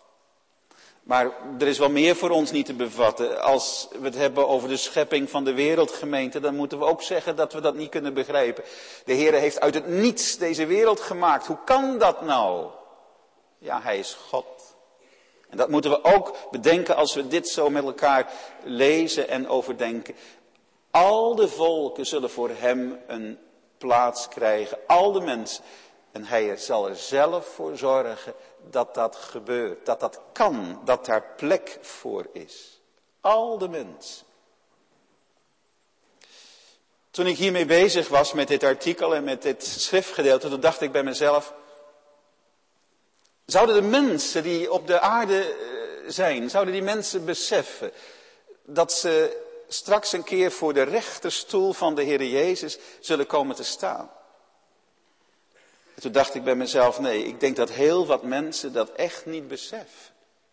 Maar er is wel meer voor ons niet te bevatten. Als we het hebben over de schepping van de wereldgemeente, dan moeten we ook zeggen dat we dat niet kunnen begrijpen. De Heer heeft uit het niets deze wereld gemaakt. Hoe kan dat nou? Ja, hij is God. En dat moeten we ook bedenken als we dit zo met elkaar lezen en overdenken. Al de volken zullen voor hem een plaats krijgen. Al de mensen. En hij zal er zelf voor zorgen dat dat gebeurt. Dat dat kan. Dat daar plek voor is. Al de mensen. Toen ik hiermee bezig was met dit artikel en met dit schriftgedeelte, toen dacht ik bij mezelf, zouden de mensen die op de aarde zijn, zouden die mensen beseffen dat ze straks een keer voor de rechterstoel van de Heer Jezus zullen komen te staan? En toen dacht ik bij mezelf, nee, ik denk dat heel wat mensen dat echt niet beseffen.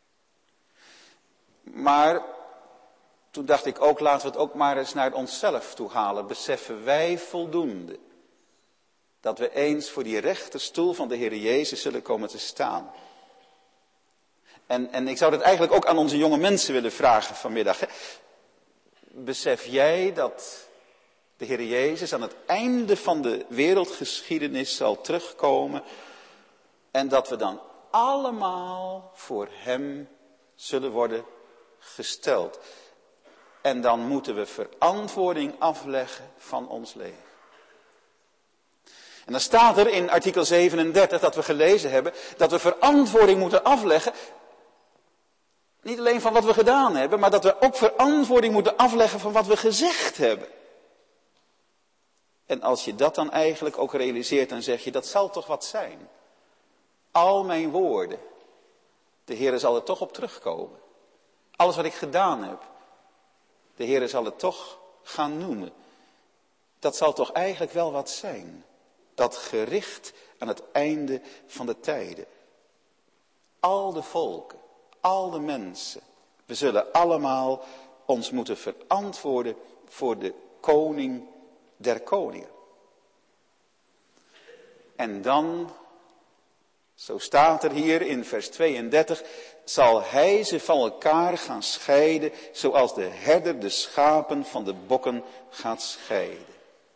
Maar toen dacht ik ook, laten we het ook maar eens naar onszelf toe halen. Beseffen wij voldoende dat we eens voor die rechterstoel van de Heer Jezus zullen komen te staan? En, en ik zou dat eigenlijk ook aan onze jonge mensen willen vragen vanmiddag. Hè. Besef jij dat de Heer Jezus aan het einde van de wereldgeschiedenis zal terugkomen en dat we dan allemaal voor Hem zullen worden gesteld. En dan moeten we verantwoording afleggen van ons leven. En dan staat er in artikel zevenendertig dat we gelezen hebben, dat we verantwoording moeten afleggen. Niet alleen van wat we gedaan hebben, maar dat we ook verantwoording moeten afleggen van wat we gezegd hebben. En als je dat dan eigenlijk ook realiseert, dan zeg je, dat zal toch wat zijn. Al mijn woorden, de Heer zal er toch op terugkomen. Alles wat ik gedaan heb, de Heer zal het toch gaan noemen. Dat zal toch eigenlijk wel wat zijn. Dat gericht aan het einde van de tijden. Al de volken, al de mensen, we zullen allemaal ons moeten verantwoorden voor de koning der koningen. En dan, zo staat er hier in vers tweeëndertig, zal hij ze van elkaar gaan scheiden, zoals de herder de schapen van de bokken gaat scheiden.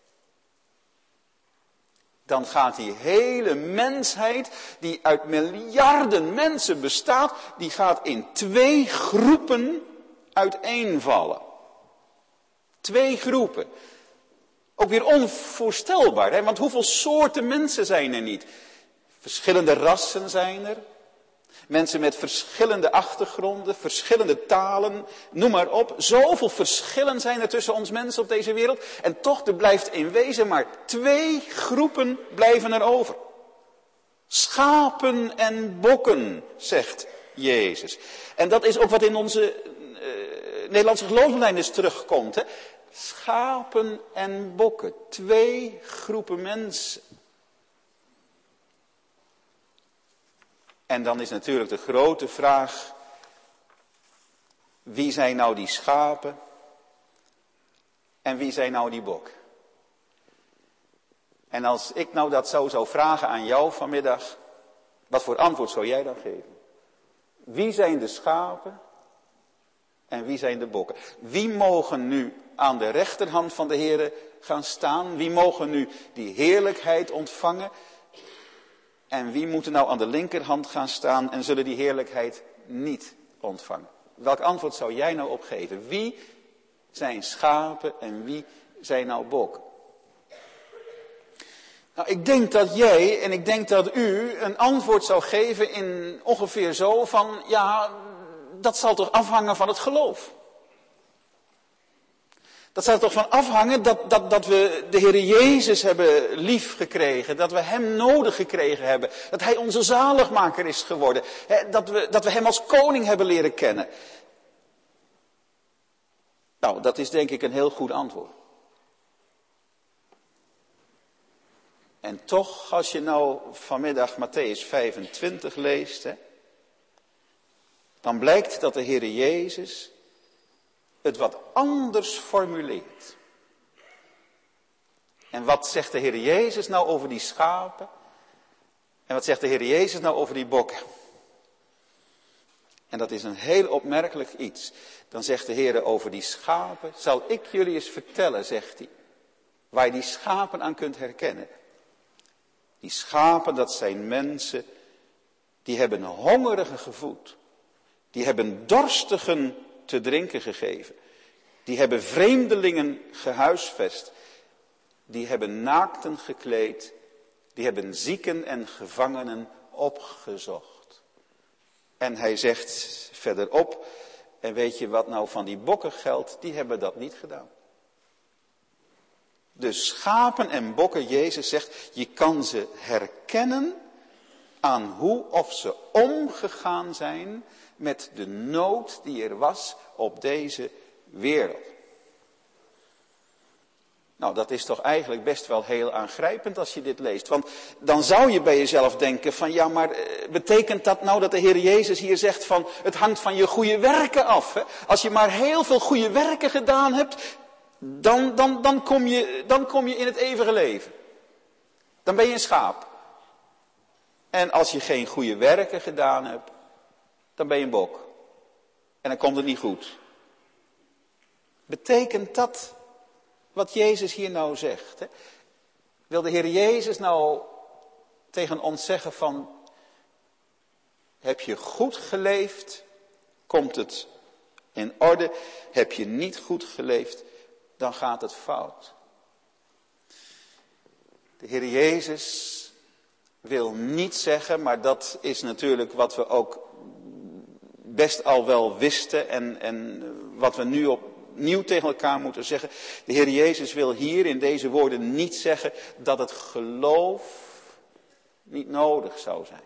Dan gaat die hele mensheid, die uit miljarden mensen bestaat, die gaat in twee groepen uiteenvallen. Twee groepen. Ook weer onvoorstelbaar, hè? Want hoeveel soorten mensen zijn er niet? Verschillende rassen zijn er. Mensen met verschillende achtergronden, verschillende talen, noem maar op. Zoveel verschillen zijn er tussen ons mensen op deze wereld. En toch, er blijft in wezen maar twee groepen blijven er over. Schapen en bokken, zegt Jezus. En dat is ook wat in onze uh, Nederlandse geloofsbelijdenis terugkomt. Hè? Schapen en bokken, twee groepen mensen. En dan is natuurlijk de grote vraag, wie zijn nou die schapen en wie zijn nou die bok? En als ik nou dat zo zou vragen aan jou vanmiddag, wat voor antwoord zou jij dan geven? Wie zijn de schapen en wie zijn de bokken? Wie mogen nu aan de rechterhand van de Heere gaan staan? Wie mogen nu die heerlijkheid ontvangen? En wie moet er nou aan de linkerhand gaan staan en zullen die heerlijkheid niet ontvangen? Welk antwoord zou jij nou opgeven? Wie zijn schapen en wie zijn nou bokken? Nou, ik denk dat jij en ik denk dat u een antwoord zou geven in ongeveer zo van, ja, dat zal toch afhangen van het geloof. Dat zal er toch van afhangen dat, dat, dat we de Heer Jezus hebben lief gekregen. Dat we Hem nodig gekregen hebben. Dat Hij onze zaligmaker is geworden. He, dat, we, dat we Hem als koning hebben leren kennen. Nou, dat is denk ik een heel goed antwoord. En toch, als je nou vanmiddag Mattheüs vijfentwintig leest, hè, dan blijkt dat de Heer Jezus het wat anders formuleert. En wat zegt de Heer Jezus nou over die schapen? En wat zegt de Heer Jezus nou over die bokken? En dat is een heel opmerkelijk iets. Dan zegt de Heer over die schapen, zal ik jullie eens vertellen, zegt hij, waar je die schapen aan kunt herkennen. Die schapen, dat zijn mensen, die hebben hongerigen gevoed. Die hebben dorstigen te drinken gegeven. Die hebben vreemdelingen gehuisvest. Die hebben naakten gekleed. Die hebben zieken en gevangenen opgezocht. En hij zegt verderop, en weet je wat nou van die bokken geldt? Die hebben dat niet gedaan. Dus schapen en bokken, Jezus zegt, je kan ze herkennen aan hoe of ze omgegaan zijn met de nood die er was op deze wereld. Nou, dat is toch eigenlijk best wel heel aangrijpend als je dit leest. Want dan zou je bij jezelf denken van, ja, maar betekent dat nou dat de Heer Jezus hier zegt van, het hangt van je goede werken af. Hè? Als je maar heel veel goede werken gedaan hebt, dan, dan, dan, kom je, dan kom je in het eeuwige leven. Dan ben je een schaap. En als je geen goede werken gedaan hebt, dan ben je een bok. En dan komt het niet goed. Betekent dat wat Jezus hier nou zegt? Hè? Wil de Heer Jezus nou tegen ons zeggen van, heb je goed geleefd, komt het in orde. Heb je niet goed geleefd, dan gaat het fout. De Heer Jezus wil niet zeggen, maar dat is natuurlijk wat we ook best al wel wisten en, en wat we nu opnieuw tegen elkaar moeten zeggen. De Heer Jezus wil hier in deze woorden niet zeggen dat het geloof niet nodig zou zijn.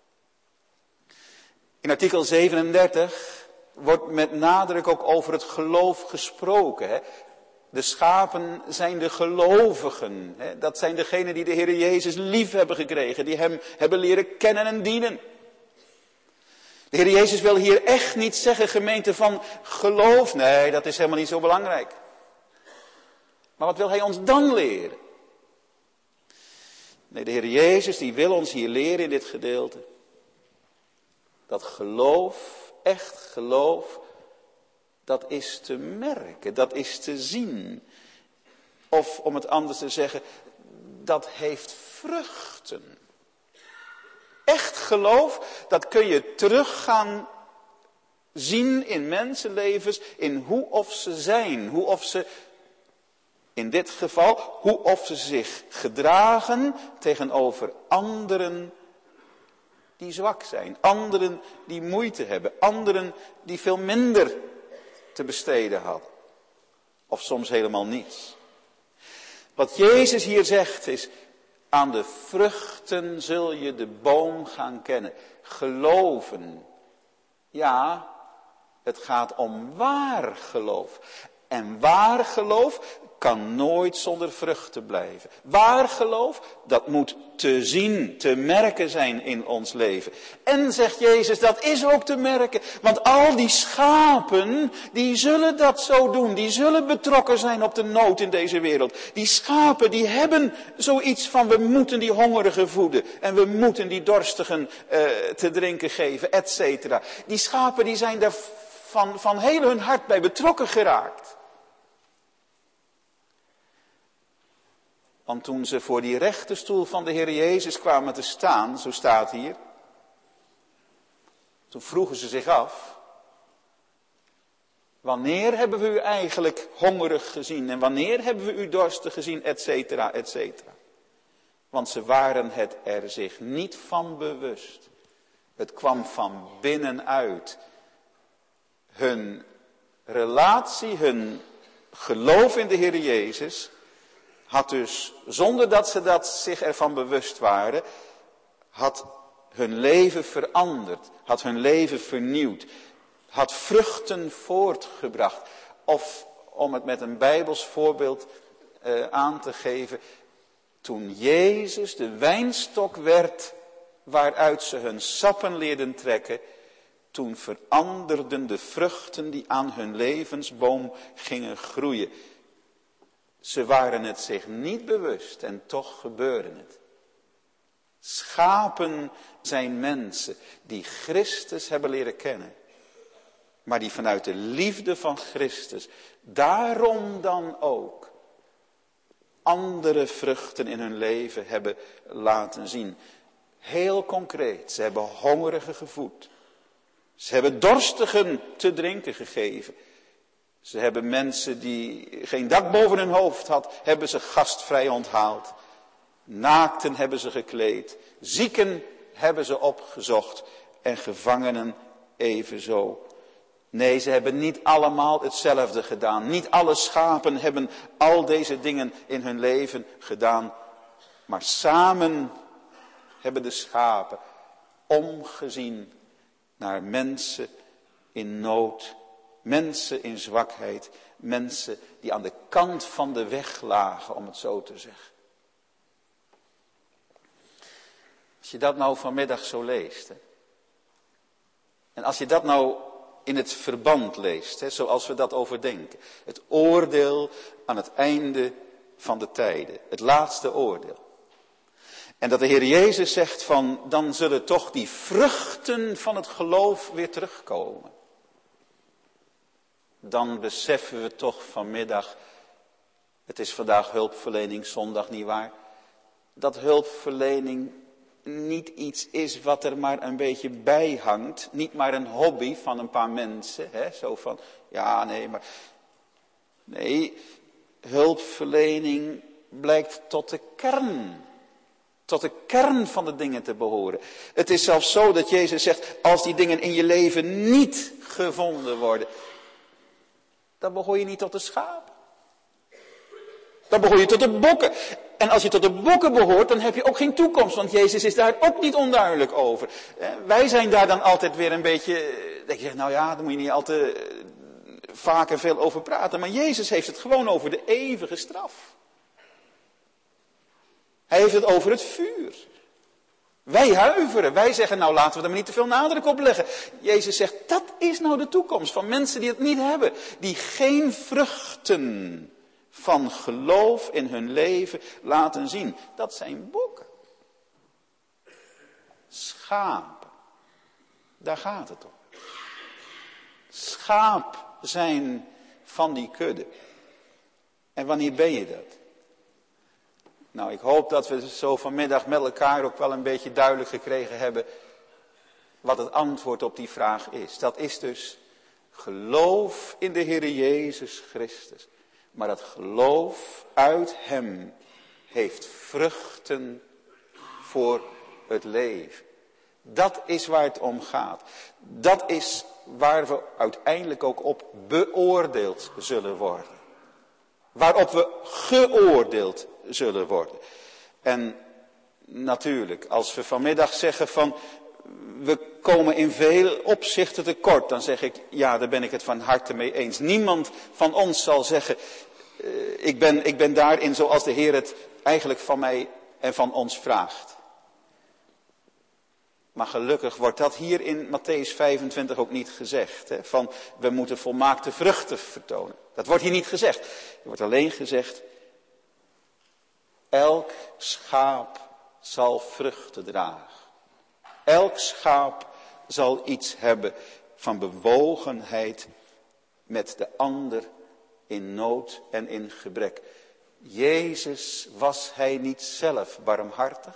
In artikel zevenendertig wordt met nadruk ook over het geloof gesproken. Hè? De schapen zijn de gelovigen. Hè? Dat zijn degenen die de Heer Jezus lief hebben gekregen. Die hem hebben leren kennen en dienen. De Heer Jezus wil hier echt niet zeggen, gemeente, van geloof. Nee, dat is helemaal niet zo belangrijk. Maar wat wil hij ons dan leren? Nee, de Heer Jezus die wil ons hier leren in dit gedeelte. Dat geloof, echt geloof, dat is te merken, dat is te zien. Of om het anders te zeggen, dat heeft vruchten. Echt geloof, dat kun je terug gaan zien in mensenlevens, in hoe of ze zijn, hoe of ze, in dit geval, hoe of ze zich gedragen tegenover anderen die zwak zijn, anderen die moeite hebben, anderen die veel minder te besteden hadden. Of soms helemaal niets. Wat Jezus hier zegt is, aan de vruchten zul je de boom gaan kennen. Geloven. Ja, het gaat om waar geloof. En waar geloof kan nooit zonder vruchten blijven. Waar geloof, dat moet te zien, te merken zijn in ons leven. En zegt Jezus, dat is ook te merken. Want al die schapen, die zullen dat zo doen. Die zullen betrokken zijn op de nood in deze wereld. Die schapen, die hebben zoiets van, we moeten die hongerigen voeden. En we moeten die dorstigen uh, te drinken geven, et cetera. Die schapen, die zijn daar van, van heel hun hart bij betrokken geraakt. Want toen ze voor die rechterstoel van de Heer Jezus kwamen te staan, zo staat hier. Toen vroegen ze zich af. Wanneer hebben we u eigenlijk hongerig gezien? En wanneer hebben we u dorstig gezien? Et cetera, et cetera. Want ze waren het er zich niet van bewust. Het kwam van binnenuit. Hun relatie, hun geloof in de Heer Jezus had dus, zonder dat ze dat zich ervan bewust waren, had hun leven veranderd, had hun leven vernieuwd, had vruchten voortgebracht. Of, om het met een Bijbels voorbeeld uh, aan te geven, toen Jezus de wijnstok werd waaruit ze hun sappen leerden trekken, toen veranderden de vruchten die aan hun levensboom gingen groeien. Ze waren het zich niet bewust en toch gebeurde het. Schapen zijn mensen die Christus hebben leren kennen. Maar die vanuit de liefde van Christus daarom dan ook andere vruchten in hun leven hebben laten zien. Heel concreet, ze hebben hongerigen gevoed. Ze hebben dorstigen te drinken gegeven. Ze hebben mensen die geen dak boven hun hoofd had, hebben ze gastvrij onthaald. Naakten hebben ze gekleed. Zieken hebben ze opgezocht. En gevangenen evenzo. Nee, ze hebben niet allemaal hetzelfde gedaan. Niet alle schapen hebben al deze dingen in hun leven gedaan. Maar samen hebben de schapen omgezien naar mensen in nood. Mensen in zwakheid, mensen die aan de kant van de weg lagen, om het zo te zeggen. Als je dat nou vanmiddag zo leest, hè, en als je dat nou in het verband leest, hè, zoals we dat overdenken, het oordeel aan het einde van de tijden, het laatste oordeel. En dat de Heer Jezus zegt van, dan zullen toch die vruchten van het geloof weer terugkomen. Dan beseffen we toch vanmiddag, het is vandaag hulpverleningszondag, nietwaar? Dat hulpverlening niet iets is wat er maar een beetje bij hangt. Niet maar een hobby van een paar mensen. Hè? Zo van, ja nee, maar... Nee, hulpverlening blijkt tot de kern. Tot de kern van de dingen te behoren. Het is zelfs zo dat Jezus zegt, als die dingen in je leven niet gevonden worden, dan behoor je niet tot de schapen. Dan behoor je tot de bokken. En als je tot de bokken behoort, dan heb je ook geen toekomst. Want Jezus is daar ook niet onduidelijk over. Wij zijn daar dan altijd weer een beetje... Dat je zegt, nou ja, daar moet je niet al te vaak en veel over praten. Maar Jezus heeft het gewoon over de eeuwige straf. Hij heeft het over het vuur. Wij huiveren. Wij zeggen, nou laten we er maar niet te veel nadruk op leggen. Jezus zegt, dat is nou de toekomst van mensen die het niet hebben. Die geen vruchten van geloof in hun leven laten zien. Dat zijn bokken. Schapen. Daar gaat het om. Schaap zijn van die kudde. En wanneer ben je dat? Nou, ik hoop dat we zo vanmiddag met elkaar ook wel een beetje duidelijk gekregen hebben wat het antwoord op die vraag is. Dat is dus geloof in de Heer Jezus Christus. Maar dat geloof uit Hem heeft vruchten voor het leven. Dat is waar het om gaat. Dat is waar we uiteindelijk ook op beoordeeld zullen worden. Waarop we geoordeeld zullen worden. En natuurlijk, als we vanmiddag zeggen van, we komen in veel opzichten tekort, dan zeg ik, ja, daar ben ik het van harte mee eens. Niemand van ons zal zeggen, uh, ik ben, ik ben daarin zoals de Heer het eigenlijk van mij en van ons vraagt. Maar gelukkig wordt dat hier in Matthäus vijfentwintig ook niet gezegd. Hè? Van, we moeten volmaakte vruchten vertonen. Dat wordt hier niet gezegd. Er wordt alleen gezegd, elk schaap zal vruchten dragen. Elk schaap zal iets hebben van bewogenheid met de ander in nood en in gebrek. Jezus, was hij niet zelf barmhartig?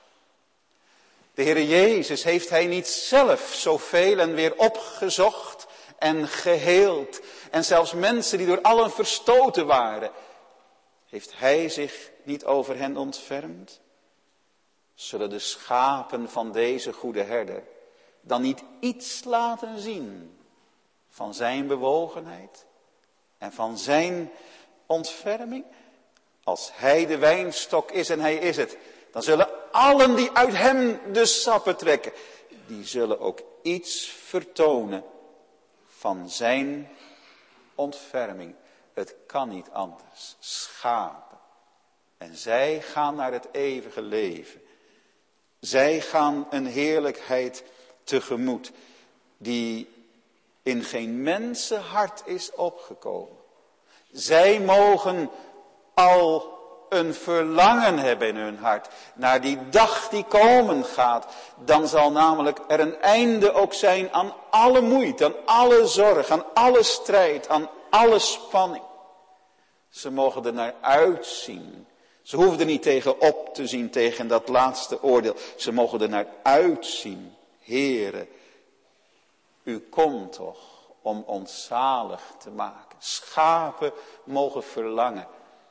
De Heer Jezus, heeft hij niet zelf zoveel en weer opgezocht en geheeld? En zelfs mensen die door allen verstoten waren, heeft hij zich niet over hen ontfermd? Zullen de schapen van deze goede herder dan niet iets laten zien van zijn bewogenheid en van zijn ontferming? Als hij de wijnstok is en hij is het, dan zullen allen die uit hem de sappen trekken, die zullen ook iets vertonen van zijn ontferming. Het kan niet anders. Schapen. En zij gaan naar het eeuwige leven. Zij gaan een heerlijkheid tegemoet die in geen mensenhart is opgekomen. Zij mogen al een verlangen hebben in hun hart naar die dag die komen gaat. Dan zal namelijk er een einde ook zijn aan alle moeite, aan alle zorg, aan alle strijd, aan alle spanning. Ze mogen er naar uitzien. Ze hoeven er niet tegen op te zien, tegen dat laatste oordeel. Ze mogen er naar uitzien. Heere, u komt toch om ons zalig te maken. Schapen mogen verlangen.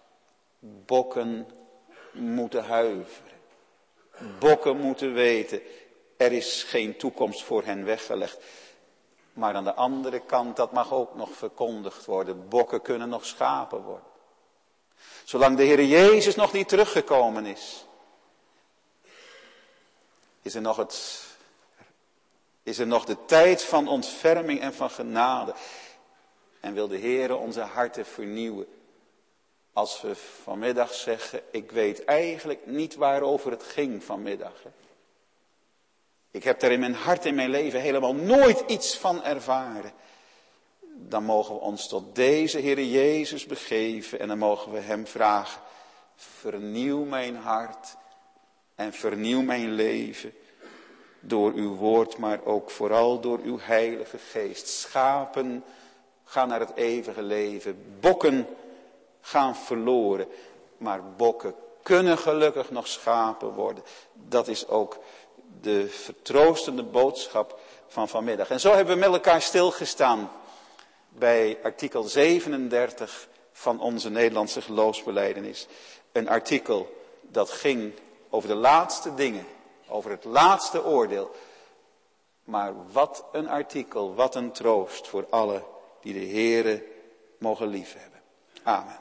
Bokken moeten huiveren. Bokken moeten weten, er is geen toekomst voor hen weggelegd. Maar aan de andere kant, dat mag ook nog verkondigd worden. Bokken kunnen nog schapen worden. Zolang de Heer Jezus nog niet teruggekomen is, is er nog, het, is er nog de tijd van ontferming en van genade. En wil de Heer onze harten vernieuwen. Als we vanmiddag zeggen, ik weet eigenlijk niet waarover het ging vanmiddag. Hè. Ik heb daar in mijn hart, in mijn leven helemaal nooit iets van ervaren. Dan mogen we ons tot deze Heer Jezus begeven en dan mogen we hem vragen, vernieuw mijn hart En vernieuw mijn leven door uw woord, maar ook vooral door uw heilige geest. Schapen gaan naar het eeuwige leven. Bokken gaan verloren. Maar bokken kunnen gelukkig nog schapen worden. Dat is ook de vertroostende boodschap van vanmiddag. En zo hebben we met elkaar stilgestaan bij artikel zevenendertig van onze Nederlandse geloofsbelijdenis. Een artikel dat ging over de laatste dingen, over het laatste oordeel. Maar wat een artikel, wat een troost voor allen die de Heere mogen liefhebben. Amen.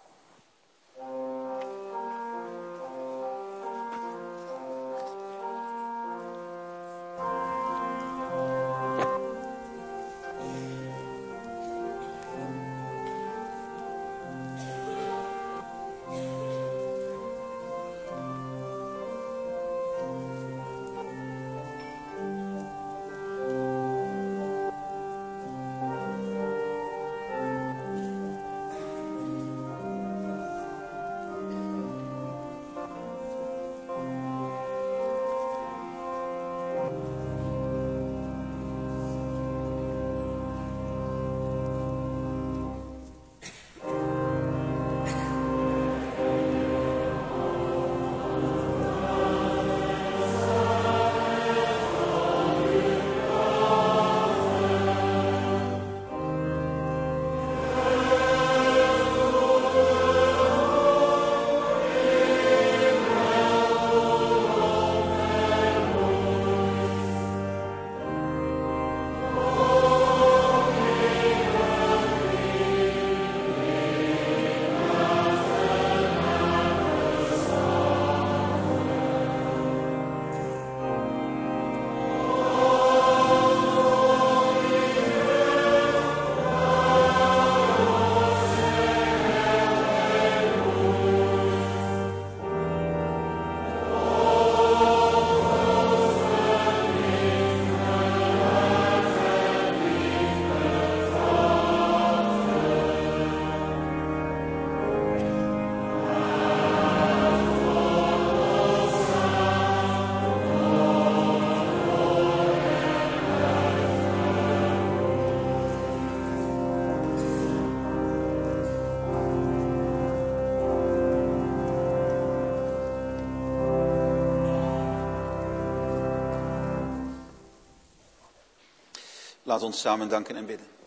Laat ons samen danken en bidden.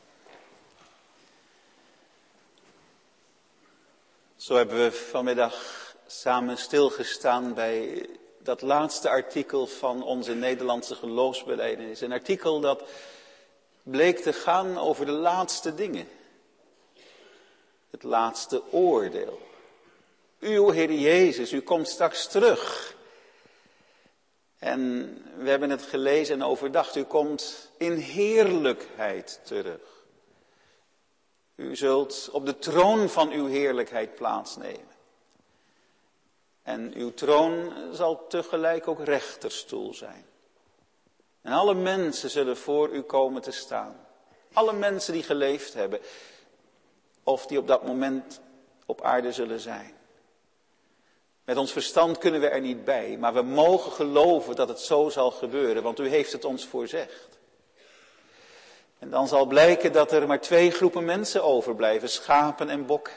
Zo hebben we vanmiddag samen stilgestaan bij dat laatste artikel van onze Nederlandse geloofsbelijdenis. Een artikel dat bleek te gaan over de laatste dingen. Het laatste oordeel. Uw Heer Jezus, u komt straks terug. En we hebben het gelezen en overdacht, u komt in heerlijkheid terug. U zult op de troon van uw heerlijkheid plaatsnemen. En uw troon zal tegelijk ook rechterstoel zijn. En alle mensen zullen voor u komen te staan. Alle mensen die geleefd hebben, of die op dat moment op aarde zullen zijn. Met ons verstand kunnen we er niet bij, maar we mogen geloven dat het zo zal gebeuren, want u heeft het ons voorzegd. En dan zal blijken dat er maar twee groepen mensen overblijven, schapen en bokken.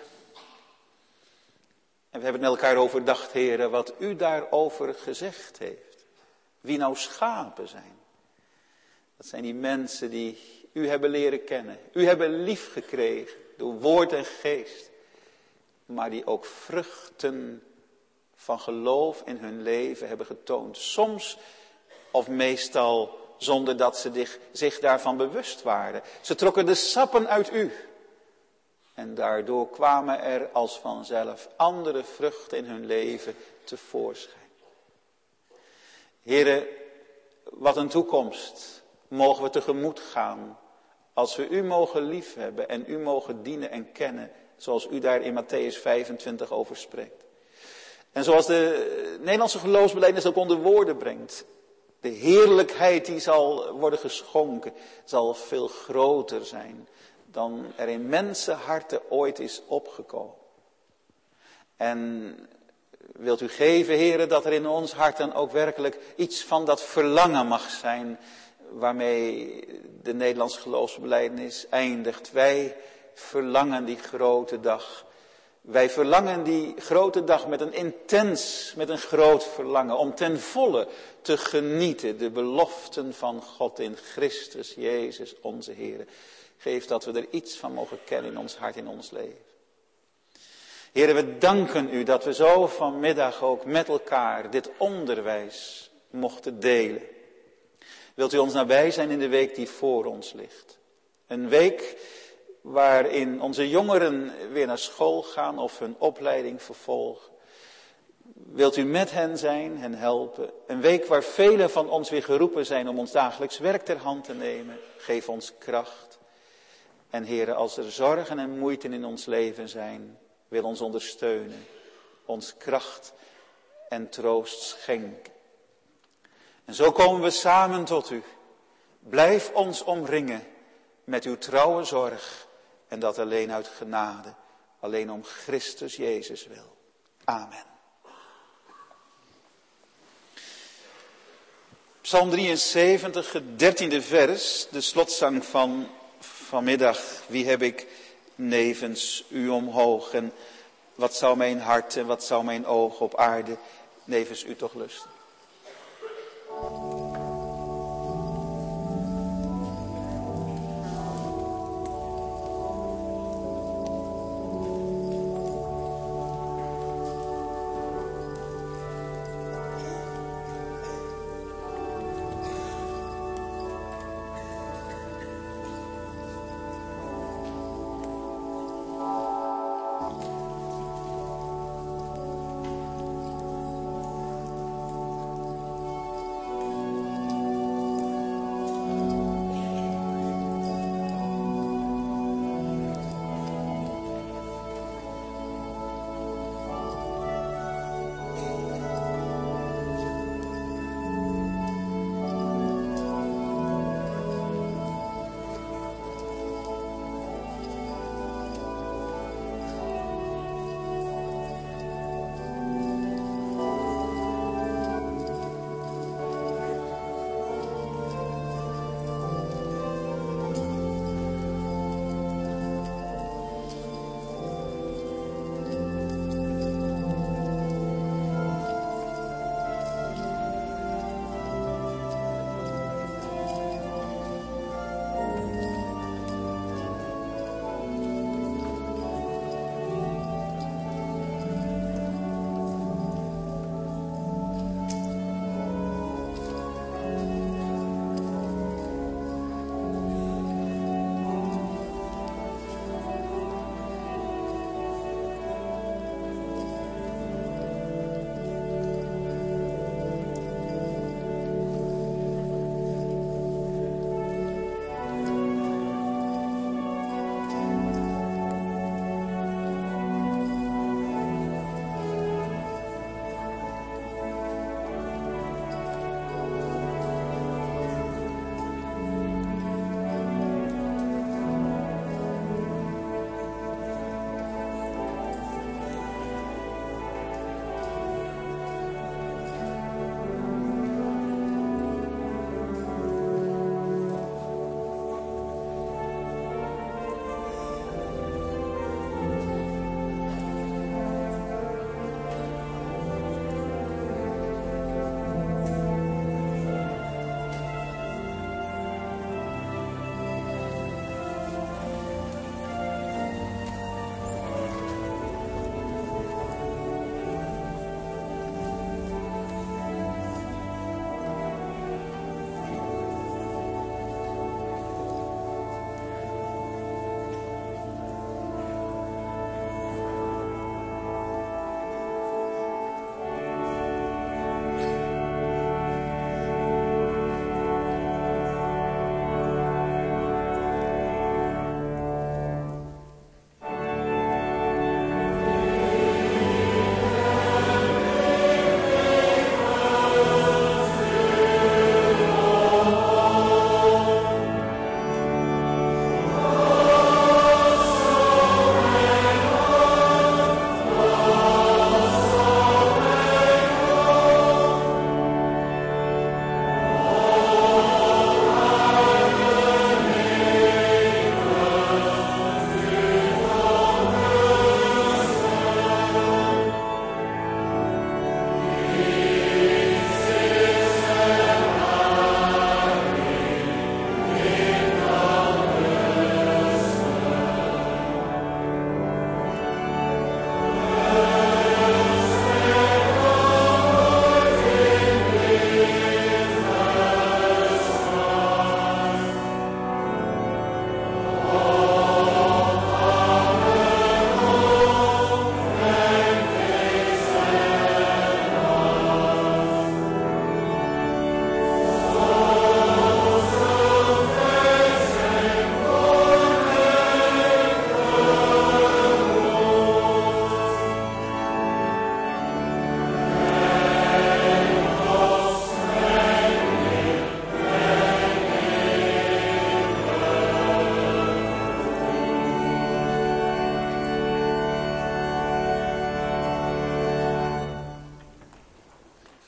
En we hebben het met elkaar overdacht, heren, wat u daarover gezegd heeft. Wie nou schapen zijn. Dat zijn die mensen die u hebben leren kennen, u hebben lief gekregen door woord en geest. Maar die ook vruchten van geloof in hun leven hebben getoond. Soms of meestal zonder dat ze zich, zich daarvan bewust waren. Ze trokken de sappen uit u. En daardoor kwamen er als vanzelf andere vruchten in hun leven tevoorschijn. Heren, wat een toekomst mogen we tegemoet gaan als we u mogen liefhebben en u mogen dienen en kennen, zoals u daar in Matthäus vijfentwintig over spreekt. En zoals de Nederlandse geloofsbelijdenis ook onder woorden brengt. De heerlijkheid die zal worden geschonken, zal veel groter zijn dan er in mensenharten ooit is opgekomen. En Wilt u geven, heren, dat er in ons hart dan ook werkelijk iets van dat verlangen mag zijn waarmee de Nederlands geloofsbelijdenis eindigt. Wij verlangen die grote dag. Wij verlangen die grote dag met een intens, met een groot verlangen om ten volle te genieten de beloften van God in Christus Jezus onze Heer. Geef dat we er iets van mogen kennen in ons hart, in ons leven. Heren, we danken u dat we zo vanmiddag ook met elkaar dit onderwijs mochten delen. Wilt u ons nabij zijn in de week die voor ons ligt? Een week waarin onze jongeren weer naar school gaan of hun opleiding vervolgen. Wilt u met hen zijn, hen helpen? Een week waar velen van ons weer geroepen zijn om ons dagelijks werk ter hand te nemen. Geef ons kracht. En heren, als er zorgen en moeiten in ons leven zijn, wil ons ondersteunen. Ons kracht en troost schenken. En zo komen we samen tot u. Blijf ons omringen met uw trouwe zorg. En dat alleen uit genade. Alleen om Christus Jezus wil. Amen. Psalm drieënzeventig, het dertiende vers. De slotzang van vanmiddag. Wie heb ik nevens u omhoog? En wat zou mijn hart en wat zou mijn oog op aarde nevens u toch lusten?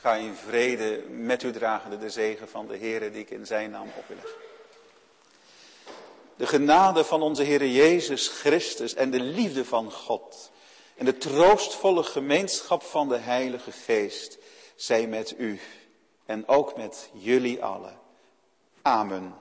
Ga in vrede met u dragende de zegen van de Heere die ik in zijn naam op wil leggen. De genade van onze Heere Jezus Christus en de liefde van God en de troostvolle gemeenschap van de Heilige Geest zij met u en ook met jullie allen. Amen.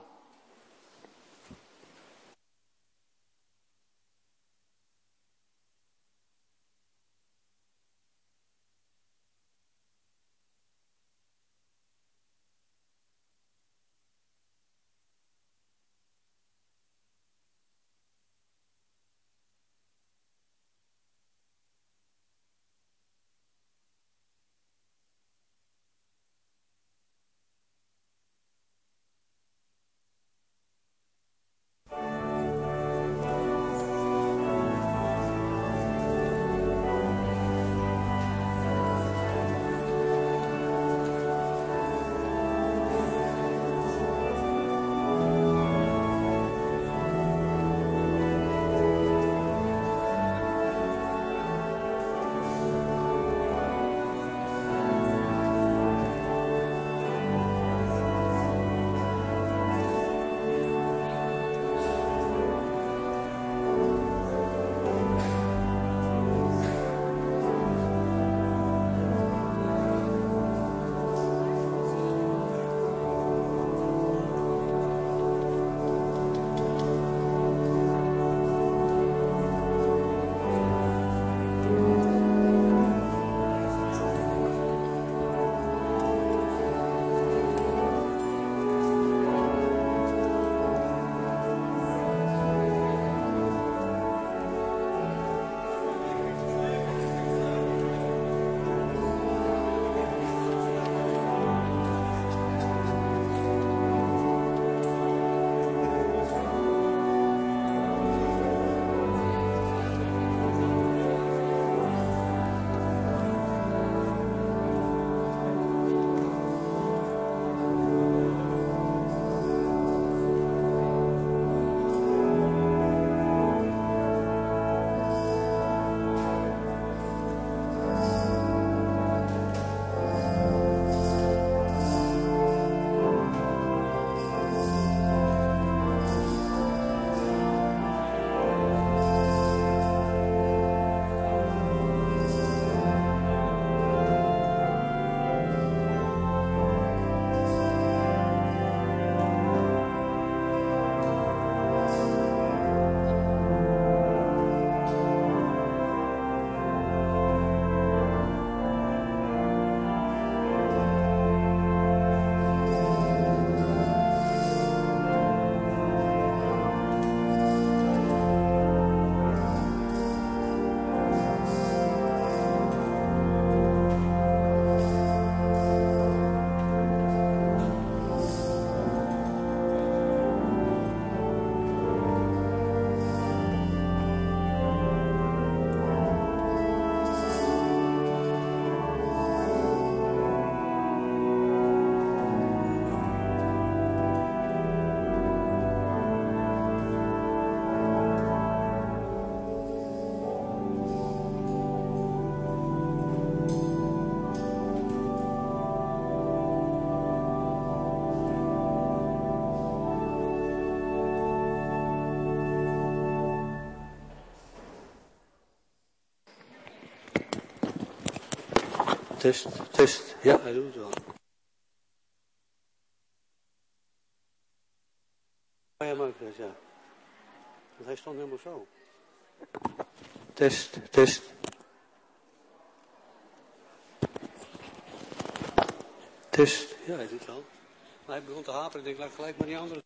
Test, test. Ja, hij doet het wel. Ja, maar ja. Want hij stond helemaal zo. Test, test. Test. Ja, hij doet het wel. Maar hij begon te haperen. Ik denk, laat gelijk maar die andere.